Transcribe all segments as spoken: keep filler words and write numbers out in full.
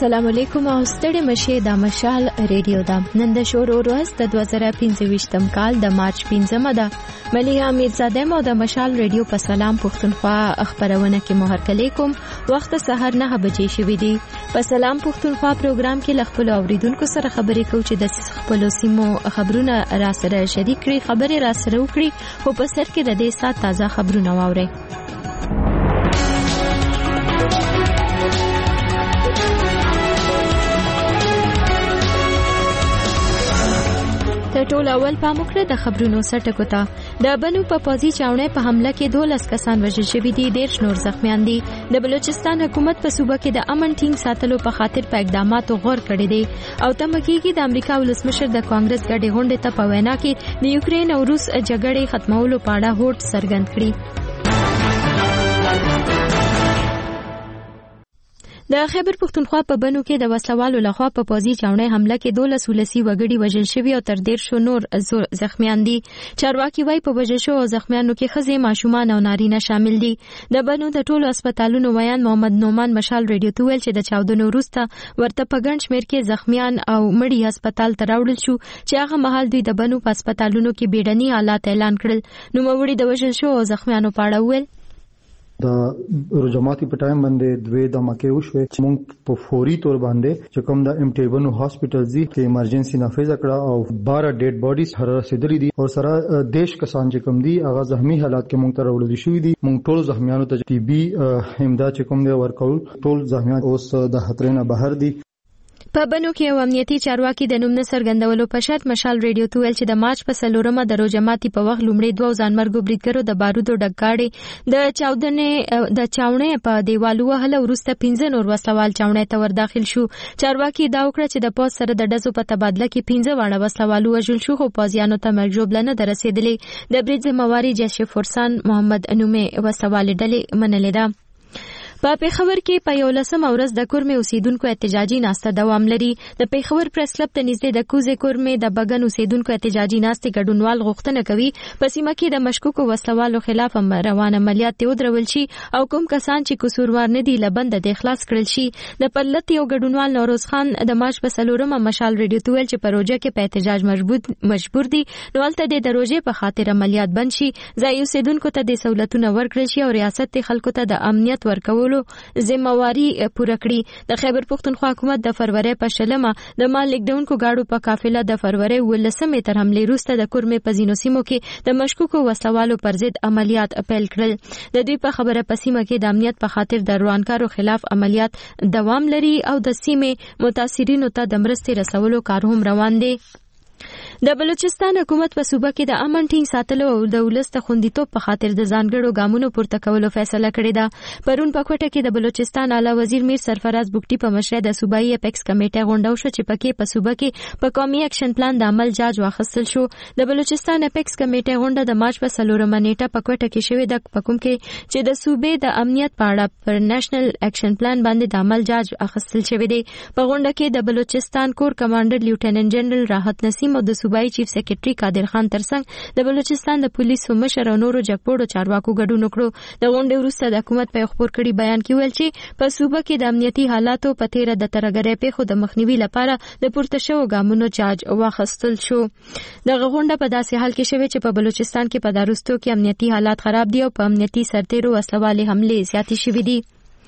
السلام علیکم او ستړي مشه د مشال ریډیو دا نن د شور ورځ د دوه زره پنځه ویشتم کال د مارچ پنځمه ده. مليحه میرزاده مو د مشال ریډیو په سلام پښتونخوا خبرونه کې مو هرکلی کوم. وخت سحر نه بجې شوې دي. په سلام پښتونخوا پروګرام کې لخپل اوریدونکو سره خبرې کوو چې د خپل سیمو خبرونه را سره شریک کړي، خبرې را سره وکړي، خو په سر کې د دې سات تازه خبرونه واوري. ټول اول پاموکړه د خبرونو سرټکو ته د بنو په پوزي چاونې په حمله کې دولس کسان وژل شوي دي، ډېر نور زخمیان دي. د بلوچستان حکومت په صوبه کې د امن ټینګ ساتلو په خاطر په اقداماتو غور کړی دی او تمه کېږي د امریکا ولسمشر د کانګرس ګډې غونډې ته په وینا کې د یوکرين او روس جګړې ختمولو په اړه هوډ څرګند کړي. د خیبر پښتونخوا په بنو کې د وسلوالو لخوا په پوزي چاونې حمله کې دولس ولسی وګړي وژل شوي او تر ډیر شو نور زخمیان دي. چارواکي وايي په وژل شو او زخمیانو کې ښځې، ماشومان او نارینه شامل دي. د بنو د ټولو هسپتالونو ویان محمد نومان مشال ریډیو ته ویل چې د چاودنو وروسته ورته په ګڼ شمېر کې زخمیان او مړي هسپتال ته راوړل شو چې هغه مهال دوی د بنو په هسپتالونو کې بیړني حالات اعلان کړل. نوموړي د وژل شو او زخمیانو په اړه ویل د رجماتي په ټایم باندې دوی د مکه وشوي چې موږ په فوري تور باندې چې کوم د امټیبن هاسپټل زی کې ایمرجنسي نافذ کړه او بارہ ډیډ باډیز هر رسیدلې دي او سره دیش کسان چې کوم دي هغه زخمی حالات کې موږ ته راوړل شوی دي. موږ ټول زخمیانو ته طبي امداد چې کوم دی ورکول، ټول زخمیان اوس د خطر نه بهر دي. په بنو کې یو امنیتي چارواکي د نوم نه څرګندولو په شرط مشال ریډیو ته ویل چې د مارچ په څلورمه د روجماتي په وخت لومړی دوه ځانمرګو بریدګرو د بارودو ډګاړې د چاودنې د چاونې په دیوالو وهله، وروسته پنځه نور وسلوال چاونې ته ور داخل شو. چارواکي دا وکړه چې د پوز سره د ډزو په تبادله کې پنځه واړه وسلوالو وژل شو، خو پوزیانو ته مرجوبله نه رسیدلې. د برید ذمہواری جیش فورسان محمد انومه وسوال ډلې منلې ده. په پیښور کې په یولسم ورځ د کورمې اوسیدونکو احتجاجي ناسته دوام لري. د پیښور پریس کلب ته نږدې د کوزې کورمې د بګن اوسیدونکو احتجاجي ناستې ګډونوال غوښتنه کوي په سیمه کې د مشکوکو وسلوالو خلاف روان عملیات ودرول شي او کوم کسان چې قصوروار نه دي له بنده د اخلاص کړل شي. د پرلط یو ګډونوال نوروز خان د مارچ په څلورمه مشال ریډیو ته ویل چې په روجه کې په احتجاج مجبور دي، نو هلته د روجې په خاطر عملیات بند شي، ځای اوسیدونکو ته د سہولتونه ورکړل شي او ریاست د خلکو ته د امنیت ورکول ذمہواری پوره کړي. د خیبر پښتونخوا حکومت د فروری په شلمه د مال لیکدونکو گاډو په قافله د فروری ولسمې تر حمله وروسته د کورمې په ځینو سیمو کې د مشکوکو وسلوالو پر ضد عملیات پیل کړل. د دوی په خبره په سیمه کې د امنیت په خاطر د روانکارو خلاف عملیات دوام لري او د سیمې متاثرینو ته د مرستې رسولو کار هم روان دی. د بلوچستان حکومت په صوبه کې د امن ټینګ ساتلو او د ولس د خوندیتوب په خاطر د ځانګړو ګامونو پورته کولو فیصله کړې ده. پرون په کوټه کې د بلوچستان اعلی وزیر میر سرفراز بوکټي په مشرۍ د صوبایي اپیکس کمیټه غونډه وشوه چې پکې په صوبه کې په قومي اکشن پلان د عمل جاج واخیستل شو. د بلوچستان اپیکس کمیټه غونډه د مارچ په څلورمه نیټه په کوټه کې شوې ده، په کوم کې چې د صوبې د امنیت په اړه پر نېشنل اکشن پلان باندې د عمل جاج اخیستل شوی دی. په غونډه کې د بلوچستان کور کمانډر لیوټیننټ جنرال راحت نسیم او د صوبایي چیف سیکریټري قادر خان ترڅنګ د بلوچستان د پولیسو مشر او نورو جګپوړو چارواکو ګډون وکړو. د غونډې وروسته د حکومت په خبر کړي بیان کې ویل چې په صوبه کې د امنیتي حالاتو په تیر د ترګرۍ پیښو د مخنیوي لپاره د پورته شوو ګامونو جاج واخیستل شو. دغه غونډه په داسې حال کې شوه چې په بلوچستان کې په داروستو کې امنیتي حالات خراب دي او په امنیتي سرتیرو وسلوالې حملې زیاتې شوې دي.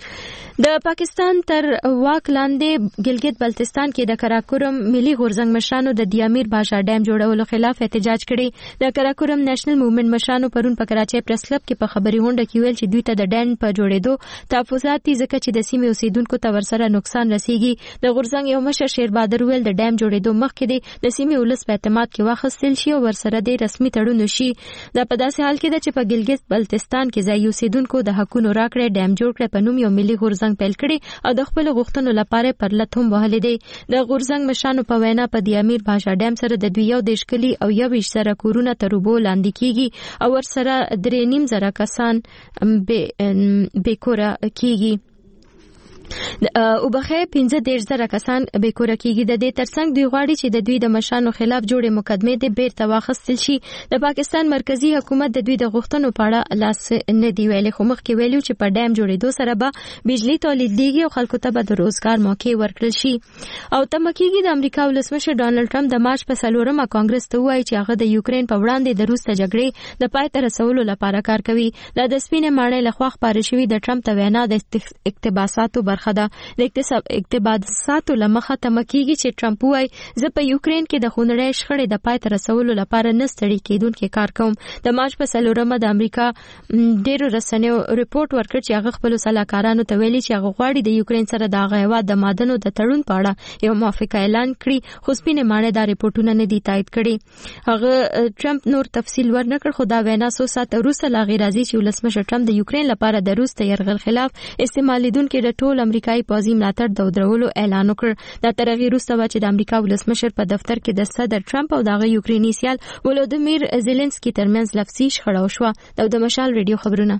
د پاکستان تر واک لاندې ګلګت بلتستان کې د کراکورم ملي غورځنګ مشرانو د دیامیر باشا ډیم جوړولو خلاف احتجاج کړي. د کراکورم نېشنل موومېنټ مشرانو پرون په کراچۍ پریس کلب کې په خبري غونډه کې ویل چې دوی ته د ډیم په جوړېدو تحفظات دي ځکه چې د سیمې اوسیدونکو ته ورسره نقصان رسیږي. د غورځنګ یو مشر شیر بادر ویل د ډیم جوړېدو مخکې د سیمې ولس په اعتماد کې واخیستل شي او ورسره د رسمي تړون وشي. دا په داسې حال کې ده چې په ګلګت بلتستان کې ځای اوسیدونکو د حقونو راکړې ډیم جوړ کړ په نوم یو ملي غورځنګ پیل کړي او د خپل غوښتنو لپاره پرلط هم وهلې دي. د غورځنګ مشرانو په وینا په د امیر باشا ډیم سره د دوی یو دیش کلی او یو ویش سره کورونه تر اوبو لاندې کیږي او ورسره درې نیم زره کسان بې کور کیږي. او بخې پنځه دیرش زره کسان به کور کېږي. د دې ترڅنګ دوی غواړي چې د دوی د مشرانو خلاف جوړې مقدمې د بیرته واخیستل شي. د پاکستان مرکزی حکومت د دوی د غوښتنو په اړه لاس نه دی ویلي، خو مخکې ویلو چې په ډیم جوړېدو سره به بجلی تولیدېږي او خلکو ته به د روزګار موقع ورکړل شي. او تمه کېږي د امریکا ولسمشر ډانلډ ټرمپ د مارچ په څلورمه کانګرس ته وایي چې هغه د یوکرین په وړاندې د روس د جګړې د پای ته رسولو لپاره کار کوي. دا د سپینې ماڼۍ لخوا خپاره شوې د ټرمپ ته وینا د اقتباساتو برخه ده. د اقتباساتو لمخه تمه کېږي چې ټرمپ وایي زه په یوکرین کې د خونړۍ شخړې د پای ته رسولو لپاره نه ستړي کېدونکي کار کوم. د مارچ په څلورمه د امریکا ډېرو رسنیو ریپورت ورکړ چې هغه خپل سلاکارانو ته ویلي چې هغه غواړي د یوکرین سره د هغه هیواد د معدنو د تړون په اړه یو موافقه اعلان کړي، خو سپینې ماڼۍ دا ریپورتونه نه دي تایید کړي. هغه ټرمپ نور تفصیل ورنکړ، خو دا وینا څو ساعته وروسته لا غیر راځي چې ولسمشر ټرمپ د یوکرین لپاره د روس د یرغل خلاف استعمالیدونکو د ټول امریکایي پوځي ملاتړ د ودرولو اعلان وکړ. دا تر هغې وروسته و چې د امریکا ولسمشر په دفتر کې د صدر ټرمپ او دغه یوکریني سیال ولودیمیر زيلنسکي ترمنځ لفظي شخړه وشوه. د مشال ریډیو خبرونه.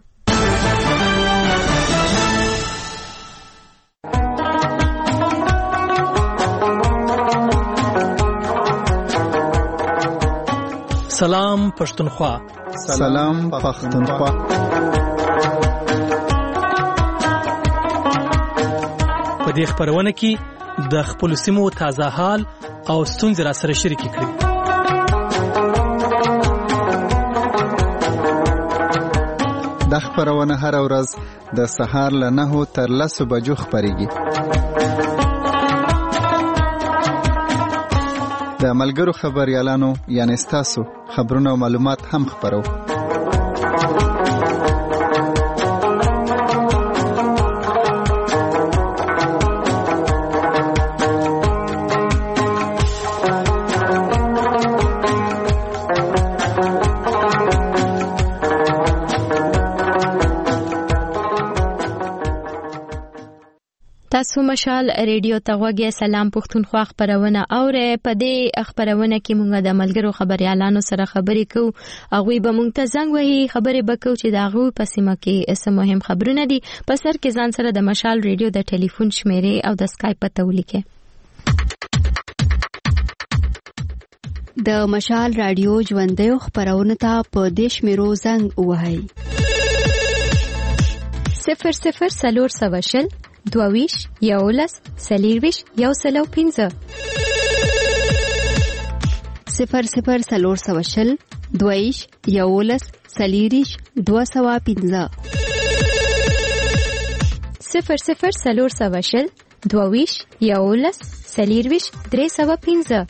سلام پښتونخوا. سلام پښتونخوا. په دې خبرونه کې د خپل سیمو تازه حال او ستونزې را سره شریک کړئ. د خبرونه هر ورځ د سهار له نهو تر لسو بجو خبريږي. د ملګرو خبريالانو یعنی تاسو خبرونه او معلومات هم خبرو. تاسو مشال ریډیو ته غوږی. سلام پښتونخوا خبرونه اوره. په دې خبرونه کې موږ د ملګرو خبريالانو سره خبرې کوو. هغه به موږ ته زنګ وهي، خبرې وکړو چې دا غو په سیمه کې څه مهم خبرونه دي. په سر کې ځان سره د مشال ریډیو د ټلیفون شمیرې او د اسکایپ پته ولیکئ. د مشال رادیو ژوندۍ خبرونه ته په دیش میرو زنګ وهي. صفر صفر سلور سواشل دوویش یولس سلیرویش یو سلو پینزه. صفر صفر سلور سواشل دوویش یولس سلیریش دو سوا پینزه. صفر صفر سلور سواشل دوویش یولس سلیرویش درې سوا پینزه.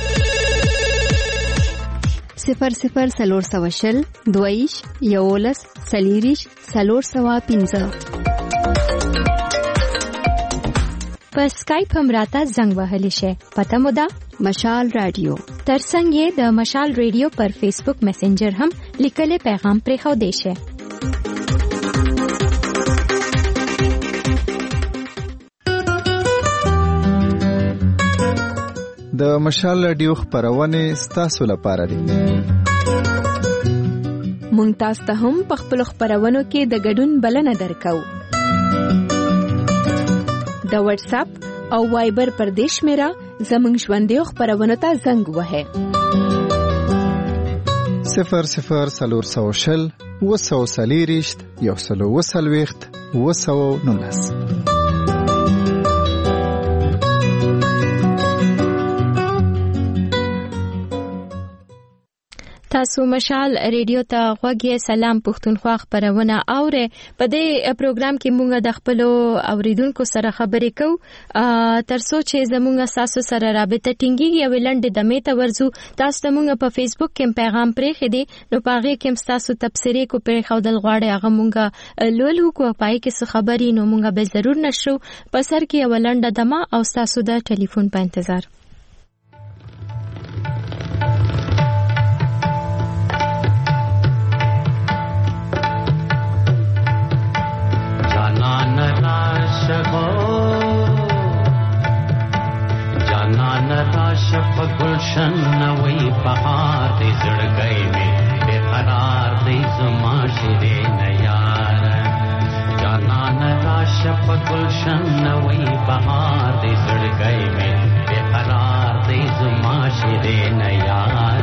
صفر صفر سلور سواشل دوویش یولس سلیریش سلور سوا پینزه. په اسکایپ هم راته زنګ وهلی شي. پته مو ده مشال رادیو. ترڅنګ یې د مشال ریډیو پر فیسبوک میسنجر هم لیکلي پیغام پرې خو دی شي. د مشال رادیو خبرونه ستاسو لپاره دي. مونږ تاسو ته هم په خپل خبرونو کې د ګډون بلنه درکو. د واتس اپ او وایبر پر دیش میرا زمنګ ژوندۍ خبرونه ته زنګ وهه. صفر صفر سلور سوشل وسو سلیریشت یو سلو وسلويخت وسو نونس. تاسو مشال ریډیو ته غوږی. سلام پښتونخوا خبرونه اوره. په دې پروګرام کې موږ د خپل اوریدونکو سره خبرې کوو ترڅو چې زموږ تاسو سره رابطه ټینګي او لنډ دمه ته ورزو. تاسو ته موږ په فیسبوک کې پیغام پرې خېدي، نو پاغه کې تاسو تبصره کو پرې خو دل غواړي هغه موږ لول کو پای کې څه خبري نو موږ به ضرور نشو. په سر کې ولنډ دمه او تاسو د ټلیفون په انتظار. جانان راشق گلشن نوی بہار دی زڑگئی میں بے قرار دی زما شیرین یار جانان راشه په گلشن نوی بهار دې زړګی مې بے قرار دې زما شیرین یار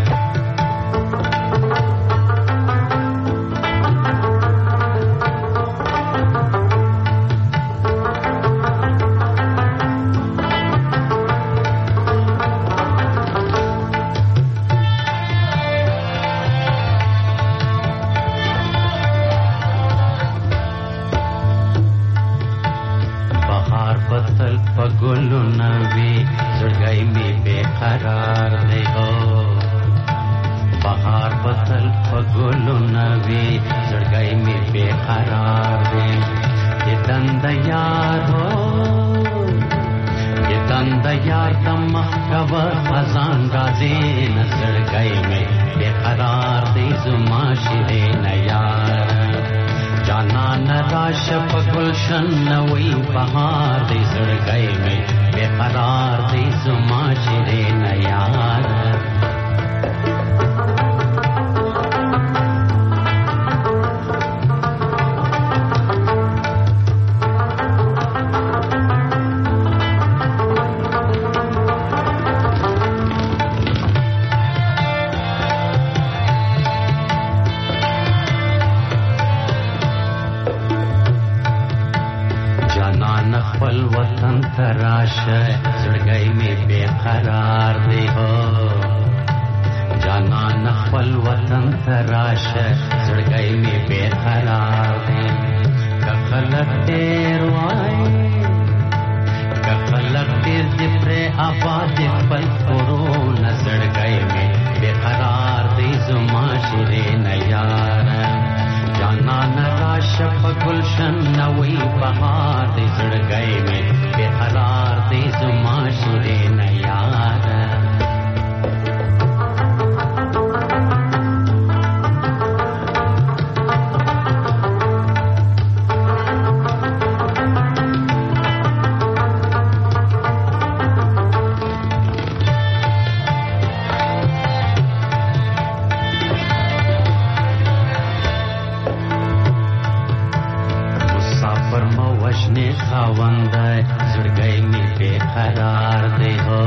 گلو نوی زړګی می بے قرار دی هو بهار بدل په گلو نوی زړګی می بے قرار دی یتند یار هو یتند یار تم کوا خزان راځي نزړګی می بے قرار دی زما شیرین یار جانان راشه په گلشن نوی بهار دې زړګی مې بے قرار دې زما شیرین یار خپل وطن تراشه زړګی می بے قرار دی هو جانان خپل وطن تراشه زړګی می بے قرار دی کخلک ډیر وای کخلک ډیر دې پر آباد خپل کورو نزړګی می بے قرار دی زما شیرین یار جانان راشه په گلشن نوی بهار دې زړګی مې بے قرار دې زما شیرین یار خاوندای زړګی می بے قرار دی هو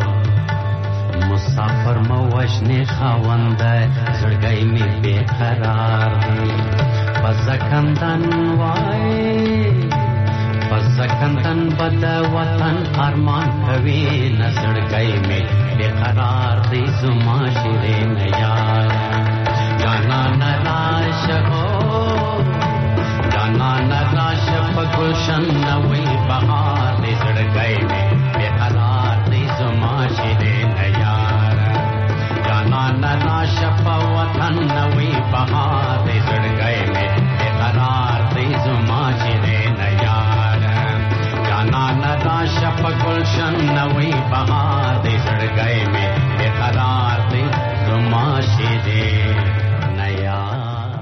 مسافر مو وشنی خاوندای زړګی می بے قرار دی پزکندن وای پزکندن بد وطن ارمان کوي نزړګی می بے قرار دی زما شیرین یار جانان راشه جانان راشه په گلشن نوی بهار دې زړګی مې بے قرار دې زما شیرین یار جانان راشه په وطن نوی بهار دې زړګی مې بے قرار دې زما شیرین یار جانان راشه په گلشن نوی بهار دې زړګی مې بے قرار دې زما شیرین یار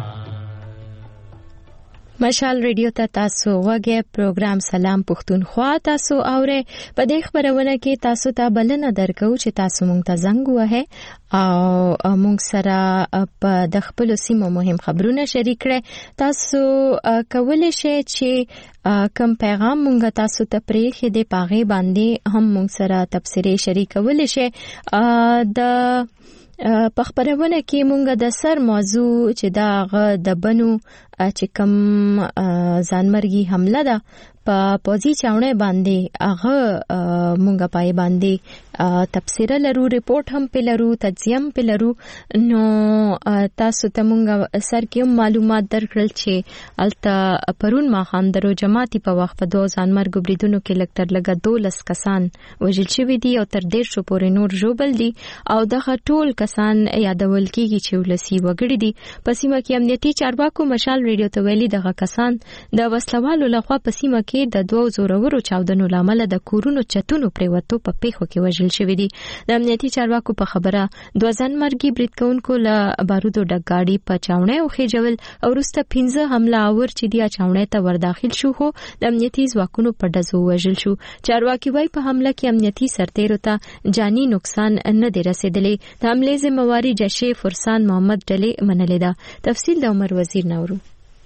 مشال ریډیو ته تاسو وګه پروګرام سلام پښتونخوا تاسو اوره په دې خبرونه کې تاسو ته بلنه درکو چې تاسو مونږ ته زنګ وه او مونږ سره په د خپل سیمو مهم خبرونه شریک کړئ تاسو کولای شئ چې کوم پیغام مونږ تاسو ته پرې خې د پاغه باندې هم مونږ سره تفسیری شریک کولای شئ د په خبرونه کې مونږ د سر موضوع چې دا غ د بنو چې کوم ځانمرګي حمله ده په پوزي چاونه باندې هغه مونږه پای باندې تفسیر لرو ریپورت هم په لرو تجزیه هم په لرو نو تاسو ته مونږه سر کې معلومات درکړل چې الته پرون ما خام درو جماعتي په وخت په دوه ځانمرګ بریدونو کې لکتر لګا دولس کسان وژل شوی دي او تر ډیر شو پورې نور جوړل دي او دغه ټول کسان یادول کیږي چې ولسی وګړي دي په سیمه کې امنیتي چارواکو مشال ریډیو ته ویلي دغه کسان د وسلوالو لخوا په سیمه کې د دوه زورورو چاودنو لامل د کورونو چتونو پریوتو په پیښو کې وژل شوی دي د امنیتي چارواکو په خبره دوه ځانمرګي برید کوونکو له بارودو ډګاډي په چاونه او خېجول او وروسته پنځه حمله اور چې دی چاونه ته ورداخل شو خو د امنیتي ځواکونو په ډزو وژل شو چارواکي وايي په حمله کې امنیتي سرتیرو ته جاني نقصان نه دی رسیدلی د حمله ذمہواری جشه فرسان محمد ډلې منلې ده تفصیل د عمر وزیر نورو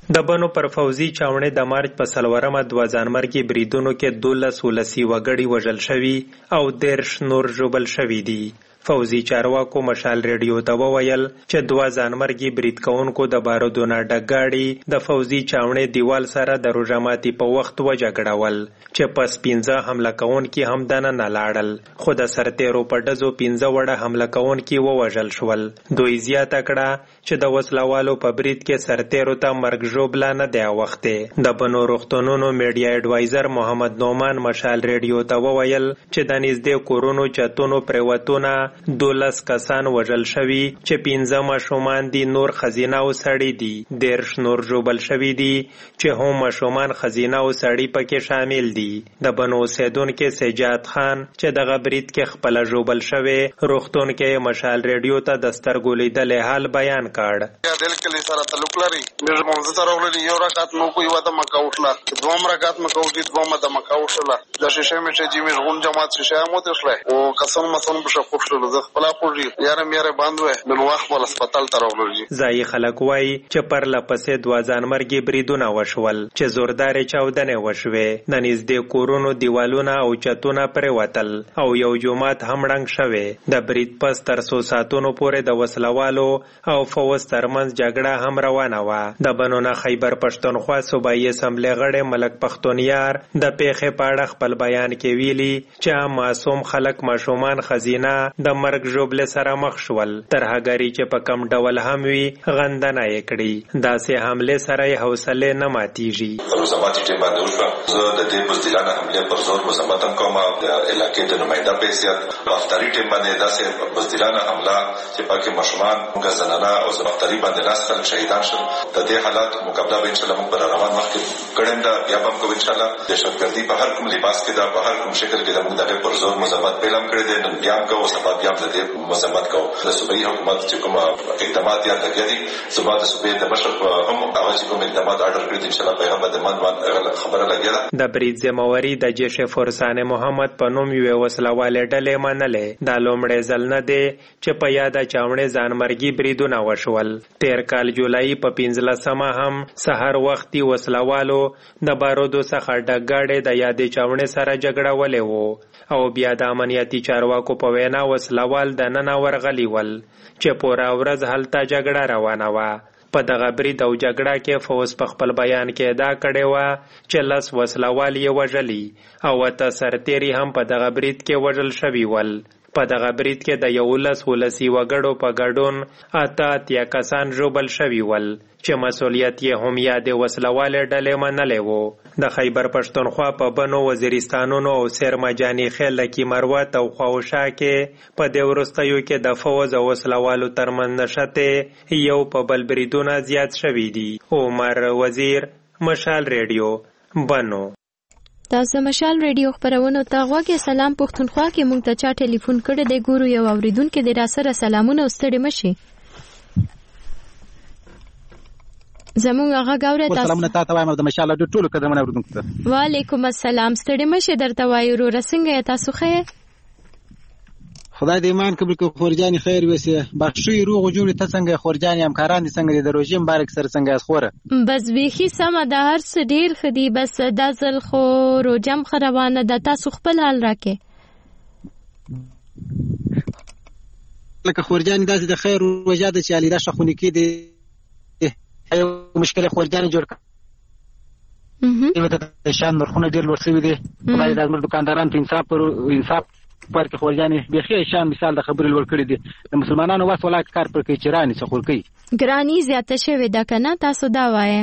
د بنو پر فوزي چاونې د مارچ په څلورمه دوه ځانمرګي بریدونو کې دولس ولسي وګړي وژل شوي او دېرش نور ژوبل شوي دي. فوزي چارواکو مشال ریډیو ته وویل چې دوه ځانمرګي برید کوونکو د بارودو نه ډک ګاډي د فوزي چاونې دیوال سره د روژه ماتي په وخت وجګړول چې پس پنځه حمله کوونکي هم دننه لاړل، خو د سرتیرو په ډزو پنځه وړه حمله کوونکي ووژل شول. دوی زیاته کړه چې د وسلوالو په برید کې سرتیرو ته مرګ ژوبله نه دی اوښتې. د بنو روغتونونو میډیا اډوایزر محمد نعمان مشال ریډیو ته وویل چې د نږدې کورونو چتونو پریوتونه دولس کسان وژل شوي چې پنځه ماشومان دي، نور ښځینه او سړي دي. دېرش نور ژوبل شوي دي چې هم ماشومان ښځینه او سړي پکې شامل دي. د بنو اوسیدونکي سجاد خان چې دغه برید کې خپله ژوبل شوی روغتون کې مشال ریډیو ته د سترګو لیدلی حال بیان کړ. دل کلي سره تعلق لري. موږ مونځ ته راغلي یو رکعت مو کو یو د مکه وشله، دوم رکعت مو کو دي دوم د مکه وشله. د شیشه می چې جمی غون جماعت شیشه مو ته وشله او قسم مسون بشه خوشله زه خپل پوری یاره میاره باندې بل وخت ول هسپتال ته راغلي. ځای خلک وایي چې پر لپسې دوه ځانمرګي بریدونه وشول چې زوردارې چاودنې وشوې. د نږدې کورونو دیوالونه او چتونه پرېوتل او یو جومات هم ړنګ شوی. د برید پس تر څو ساعتونو پورې د وسلوالو او فوز ترمنځ جګړه هم روانه وه. د بنو نه خیبر پښتونخوا صوبایي اسمبلۍ غړی ملک پښتونیار د پیښې په اړه خپل بیان کې ویلي چې معصوم خلک ماشومان ښځینه د مرګ ژوبلې سره مخ شول، ترهګري چې په کم ډول هم وي غندنه یې کړي. داسې حملې سره یې حوصلې نه ماتیږي. روژه ماتي ټیم باندې وشوه. زه د دې بزدلانه حملې پر زور مذمت هم کوم. د علاقې د نماینده په حیثیت په افطاري ټیم باندې داسې بزدلانه حمله چې پکې ماشومان موږ زنانه او افطاري باندې لاس خلک شهیدان شول. د دې حالات مقابله به انشاءالله موږ پر روان مخکې کړم ده بیا به هم کوو انشاءالله. دهشتګردي په هر کوم لباس کې ده، په هر کوم شکل کې ده، موږ د هغې پر زور مذمت پیل هم کړی دی. نن بیا هم کوو، سبا بیا هم د دې مذمت کوو. د صوبایي حکومت چې کوم اقدامات یا لګیا دي زما د صوبې د مشر هم هغه چې کوم اقدامات اډر کړي دي انشاءالله په هغه باندې خبره لګیا ده. د برید ذمهواري د جیش فرسان محمد په نوم یوې وسلوالې ډلې منلې. دا لومړی ځل نه دی چې په یاده چاونې ځانمرګي بریدونه وشول. تیر کال جولای په پنځلسمه هم سهار وختي وسلوالو د بارودو څخه ډک ګاډی د یادې چاونې سره جګړولی و او بیا د امنیتي چارواکو په وینا وسلوال د ننه ورغلي ول چې پوره ورځ هلته جګړه روانه وه. په دغه برید او جګړه کې فوز په خپل بیان کې ادعا کړې وه چې لس وسلوال یې وژلي او اته سرتیري هم په دغه برید کې وژل شوي ول. په دغه برید کې د یولس ولسي وګړو په ګډون اته اتیا کسان ژوبل شوي ول چې مسؤلیت یې هم یادې وسلوالې ډلې منلی و. د خیبر پښتونخوا په بنو وزیرستانونو او سیرمجاني خیل لکي مروت او خواوشا کې په دې وروستیو کې د فوز او وسلوالو ترمنځ نښتې یو په بل بریدونه زیات شوي دي. عمر وزیر، مشال ریډیو، بنو. تاسو مشال ریډیو خبرونو ته غوږی. سلام پښتونخوا کې مونږ ته چا ټلیفون کړی دی، ګورو یو اوریدونکو دی. را سره سلامونه او ستړي مشي. زمونږ هغه ګوره تاسو سلامونه تاسو وایم د مشال د ټولو قدمونه اوریدونکو ته. وعلیکم السلام. ستړي مشي درته وایو. ورو څنګه تاسو ښه؟ خدای دې ایمان قبول کړي. خورجاني خیر وسه بخښي روغ جوړ ته څنګه خورجاني همکاران دي څنګه د روژې مبارک سره څنګه خوره بس ویخي سم د هر څه ډیر خدي. بس د ځل خو روجم خروانه د تاسو خپل حال راکې لکه خورجاني داسې د خیر روژه د چې علي دا شخونی کې دي یو مشکل خورجاني جوړ کړ. د شان نرخونه ډیر لوړ شوي دي. خدای دې زموږ دکانداران ته انصاف پر انصاف پر کې خورجاني بيخي شان مثال د خبرې لوړ کړی دي. د مسلمانانو واس ولا کار پر کې چرانی څخور کوي. ګرانی زیاته شوی دا کنه تاسو دا وایي.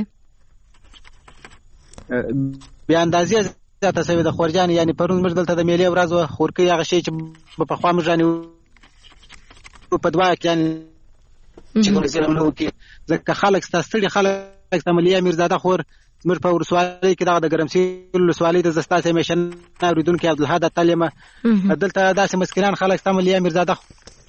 بیا اندازې زیاته شوی د خورجاني یعنی پرون موږ دلته د میلې ورځ خور کوي هغه شی چې په خوا مجاني په دوا کې یعنی چې کوم څه نو کې ځکه خلک ستاسو خلک تملیا میرزاده خور زموږ په ورسوالۍ کې دغه د ګرمسیر ولسوالۍ د زستا سیمیشن اوریدونکو عبدالحد تعلیمه دلته داسې مسکینان خلک تملیا میرزاده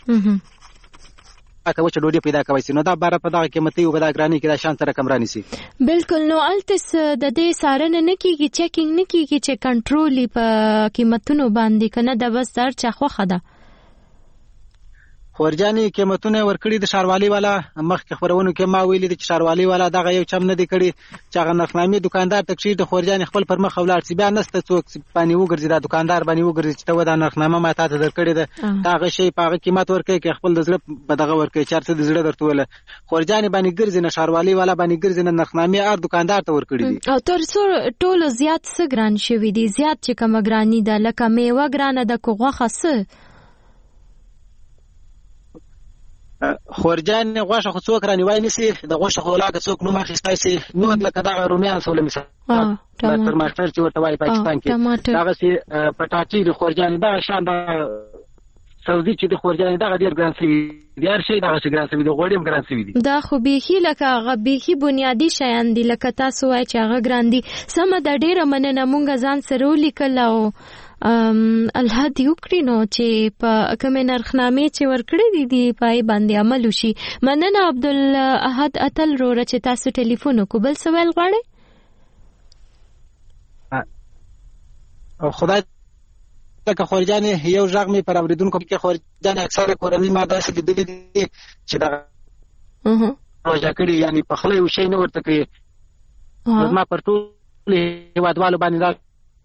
اکه چې ډوډۍ پیدا کوي نو دا بار په دغه قیمتي او په دغه ګرانی کې دا شان سره کم رانیسي. بالکل. نو التس د دې سارنه نه کیږي، چیکینګ نه کیږي چې کنټرول په قیمتونو باندې کنه د بس در چا خو خدا خورجاني قیمتونه ورکړي د ښاروالي والا مخکې خبرونو کې ما ویلي چې ښاروالي والا دغه یو چم نه دی کړی چې هغه نرخنامې دکاندار ته کښېږدي د خورجاني خپل پر مخ ولاړ شي بیا نشته څوک باندې وګرځي دا دکاندار باندې وګرځي چې ته دا نرخنامه ما تا ته درکړې ده هغه شی په هغه قیمت ورکړي کې خپل د زړه په دغه ورکړي چارته د زړه درته وله خورجاني باندې ګرځي نه ښاروالي والا باندې ګرځي نه نرخنامې هر دکاندار ته ورکړي دي او تر څو ټولو زیات څه ګران شوي دي زیات چې کومه ګراني ده لکه میوه ګرانه ده که غوښه څه خورجاني غوښه خو څوک رانیوای نشي د غوښه خو لا که څوک نوم اخیستی شي نو لکه دغه رومیان سوله مثال ټماټر چې ورته وایي پاکستان کې دغسې پټاټي د خورجاني دغه شان د سعودي چې د خورجاني دغه ډېر ګران شوي دي هر شی دغسې ګران شوي دي غوړي هم ګران شوي دي دا خو بیخي لکه هغه بیخي بنیادي شیان دي لکه تاسو وایئ چې هغه ګران دي سمه ده ډېره مننه مونږ ځان سره ولیکل او الله دې وکړي نو چې په کومې نرخنامې چې ورکړې دي دي پای باندې عمل وشي مننه عبدالاحد اتل وروره چې تاسو ټلیفون وکړو بل څه ویل غواړئ خدای لکه خورجاني یو غږ مې پر اورېدونکو کې خورجاني اکثره کورنۍ ما داسې لیدلي دي چې دغه روژه کړي یعنې پخلی یو شی نه ورته کوي زما پر ټول هېوادوالو باندې دا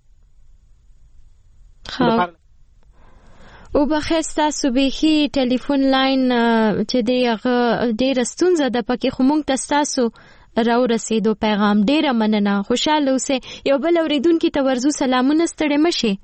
او بخیر ستاسو بیخي ټلیفون لاین چې دی هغه ډېره ستونزه ده پکې خو موږ ته ستاسو راورسېدو پیغام ډېره مننه خوشحاله اوسئ یو بل اورېدونکي ته ورځو سلامونه ستړی مه شئ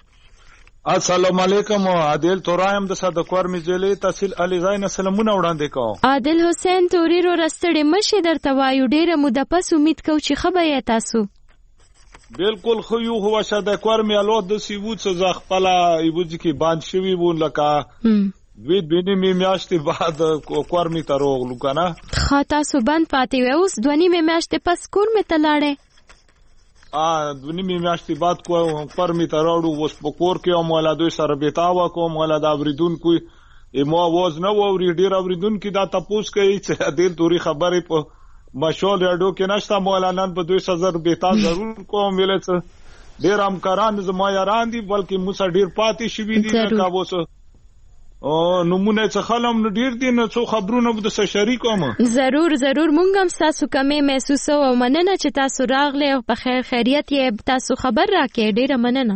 السلام علیکم عادل تورایم د صدقور مزلی تحصیل علی زاین سلامونه وړاندې کوم عادل حسین توري رو رستړی مشه درته وایو ډېره موده پس امید کو چې خبر یې تاسو بالکل خو یو هو صدقور میالو د سیوت څخه خپل ایوځ کې باند شوی وون لکه دوی دنی می میاشتې بعد کور می تروغلو کنه خاطا سو بند پاتې و اوس دونی می میاشتې پس کور می تلاړې ا دونی می میاشتې بعد کو پر می تراړو اوس په کور کې او مولا دوی سره بیتاوا کوم مولا دا بریدون کوی مو आवाज نه ووري ډیر اوریدون کې دا تپوس کوي چې دل توري خبرې په مشول راډیو کې نشته مولا نن په دوی سزر بیتا ضرور کوم ویل څه ډیر همکاران زما یاران دي بلکې موږ ډیر پاتې شوي دي کا وسه او نمونه څه خلم ډیر دي نو څو خبرونه به د شریکوم ضرور ضرور مونږ هم تاسو کمې محسوس او مننه چې تاسو راغله او په خیر خیریت یې تاسو خبر راکې ډیره مننه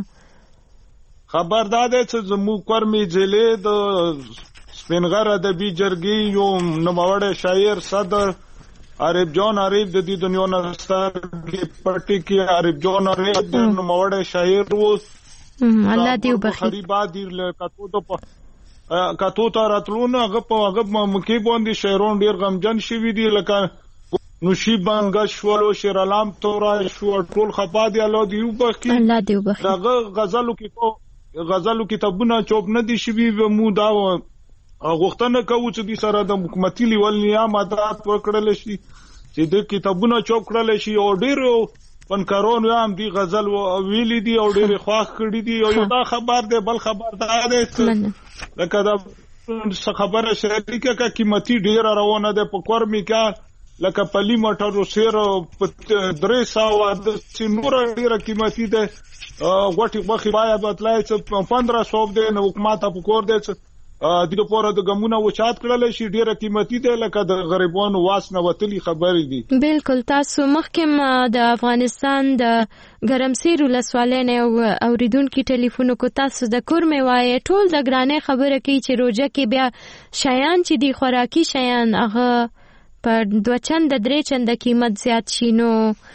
خبردار ده چې زمو کورمي ځلې د سپینغره د بي جرګي یو نوموړی شاعر صدر عارف جان عارف د دې دنیا نه ستر پټي کې عارف جان عارف د نوموړی شاعر وو الله دې وبخي خریبا دې لکاتو ته کاتو ته راتلونه هغه په هغه مکه باندې شهرون ډیر غمجن شوی دی لکه نوشیبان غشولو شیرالام تورا شو ټول خپا دی الله دی وبخي الله دی وبخي هغه غزلو کې غزلو کتابونه چوپ نه دي شوی مو دا غوښتنه کوو چې د سره د حکومتي لیول نیامات ورکړل شي چې د کتابونه چوپ کړل شي او ډیر فنکارون هم دی غزل ویلي دي او ډیر خواخ کړی دي او دا خبر دی بل خبر ده لکه دا خبره شریکه کا قیمتي ډیر روانه ده په کورمي کا لکه پلی موټر سیر درې ساو د نور ډیر قیمتي ده غوټي مخې بیا بدلای چې پندرہ سو ده نو حکومت په کور ده د دې پوره د غمونه وچات کړل شي ډیره قیمتي ده لکه د غریبانو واس نه وتلی خبرې دي بالکل تاسو مخکې د افغانستان د ګرمسیر ولسوالۍ او اوریدونکو ټلیفون کو تاسو د کور می وای ټول د ګرانې خبره کوي چې روزه کې بیا شیان چې دی خوراکي شیان هغه په دوه چند درې چند قیمت زیات شینو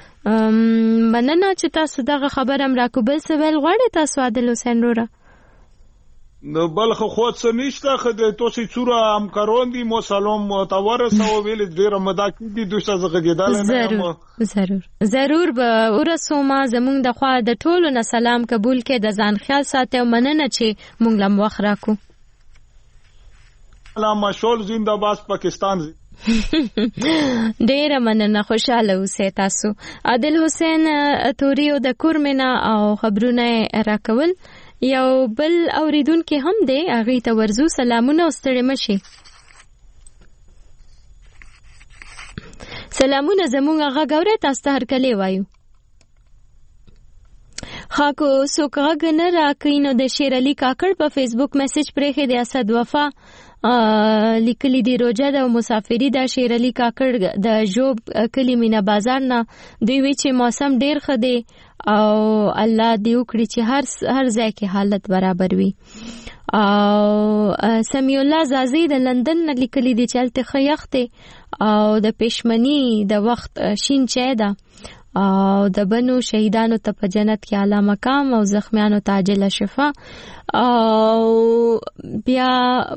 مننه چې تاسو دغه خبر هم راکوبل سوال غواړئ تاسو عادل حسین وروره نو بل خو خود څه نشته خو د توسي چوره همکارون دي مو سلام متوارث او ویل ډیر مداکی دي دوی څه غږیدل نه ضرور ضرور ضرور به ورسومه زمونږ د خوا د ټولو نه سلام قبول کې د ځان خیال ساتي او مننه چې مونږ لم وخت راکو سلام مشول زنده‌باد پاکستان ډیر مننه خوشاله اوسئ تاسو عادل حسین توریو د کورمنا او خبرونه راکول یو بل اوریدونکو هم دی هغه ته ورزو سلامونه واستړي مشي سلامونه زموږ هغه غوړې تاسو ته هر کله وایو خاکو سوکا غنه راکینو د شیر علي کاکړ په فیسبوک میسج پرې د اسد وفا لیکلي دی روجا د مسافری د شیر علي کاکړ د جوب کلی مینا بازار نه دوی وی چې موسم ډیر ښه دی او الله دې وکړي چې هر هر ځای کې حالت برابر وي. او سمیع الله زازی د لندن نه لیکلي دی چې هلته ښه یخ دی او د پښمنی د وخت شین چای ده او د بنو شهیدانو ته په جنت کې اعلی مقام او زخمیانو ته عاجله شفا. او بیا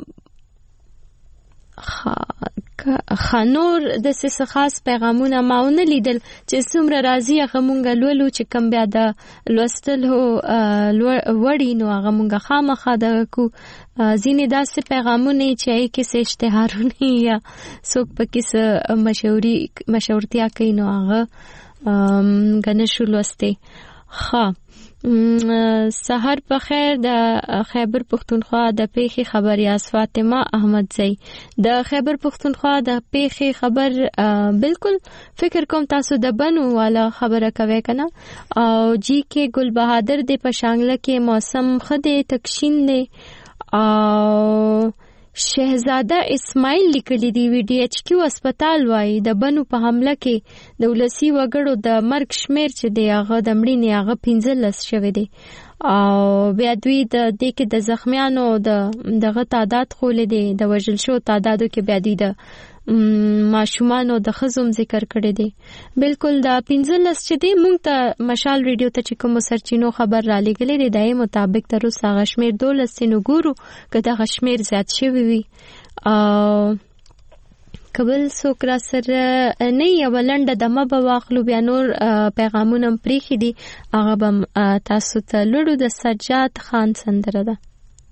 خانور د سس خاص پیغامونه ماونه لیدل چې څومره راضی هغه مونږ لولو چې کم بیا د لوستل هو وړي نو هغه مونږ خامخا د کو ځینې داسې پیغامونه چې کې څه اشتهارونه یا څوک پکې مشوري مشورتیا کوي نو هغه غنه شو لوسته. ها سحر په خیر د خیبر پختونخوا د پیخي خبر یاس فاطمه احمد زئی د خیبر پختونخوا د پیخي خبر بالکل فکر کوم تاسو د بنو والا خبره کوي کنه. او جی کې ګل بهادر د پشانګله کې موسم خده تکشین دی او شهزاده اسماعیل لیکلی دی وی ډی ایچ کیو هسپتال وای د بنو په حمله کې د ولسی وګړو د مرګ شمیر چې دی هغه د مړینې هغه پنځلس شوی دی او بیا دوی د دې کې د زخمیانو د دغه تعداد خولې دی د وژل شو تعدادو کې بیا دوی د ماشومانو د خزم ذکر کړی دی. بالکل دا پنځلس چې دی مونږ ته مشال ریډیو ته چې کوم سرچینو خبر را لګلې دی دای مطابق تر اوسه غشمیر دولس سینو ګورو کدا غشمیر زیات شوی وي او قبل سوکرا سره نه یو لنډه دمه به واخلو بیا نور پیغامونه پریخي دي هغه به تاسو ته لړو د سجاد خان سندره ده.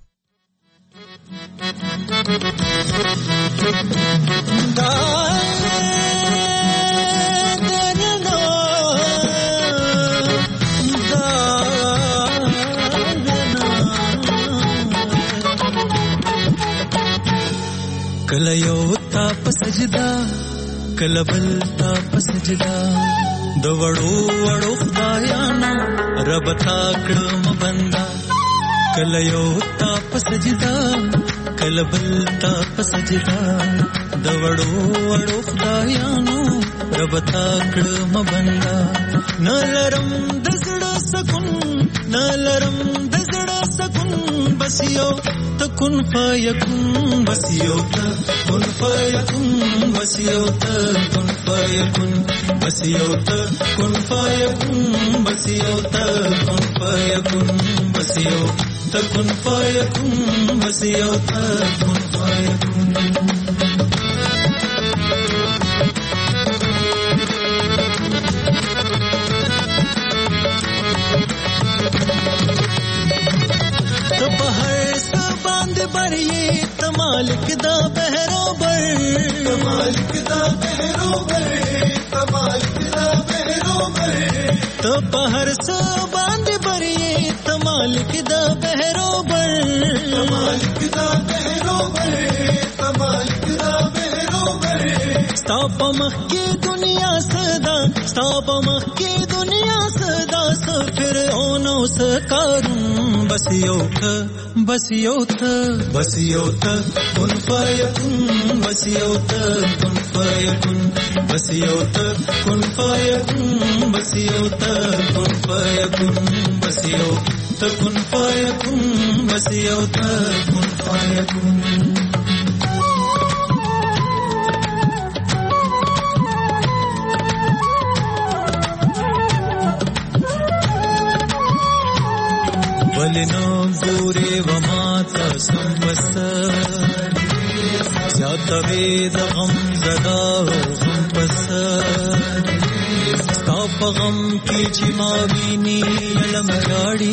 کله یو تا په سجدا کله بل تا په سجدا د وړو وړو خدایانو رب تا کړم بندا کله یو تا په سجدا کله بل تا په سجدا د وړو وړو خدایانو رب تا کړم بندا نه لرم د زړه سکون نه لرم د زړه سکون بس یو تکن فیکن بس یو تکن فیکن بس یو تکن فیکن بس یو تکن فیکن بس یو تکن فیکن بس یو تکن فیکن بس یو تکن فیکن. بریے تمالک دا بہرو بر تمالک دا بہرو بر تمالک دا بہرو بر تو بہر سو باندھ بریے تمالک دا بہرو بر تمالک دا بہرو بر تمالک دا بہرو بر ستاپ مخ کی دنیا صدا ستاپ مخ کی دنیا صدا سفر اونو سکارون بس یوک بس یوت بس یوت کن فیکن بس یوت کن فیکن بس یوت کن فیکن بس یوت کن فیکن بس یوت کن فیکن بس یوت کن فیکن. ولنو زوري وما تسمسر زیادہ وید غم زدا غم پسر ستاپ غم کی چماوینی علم جاڑی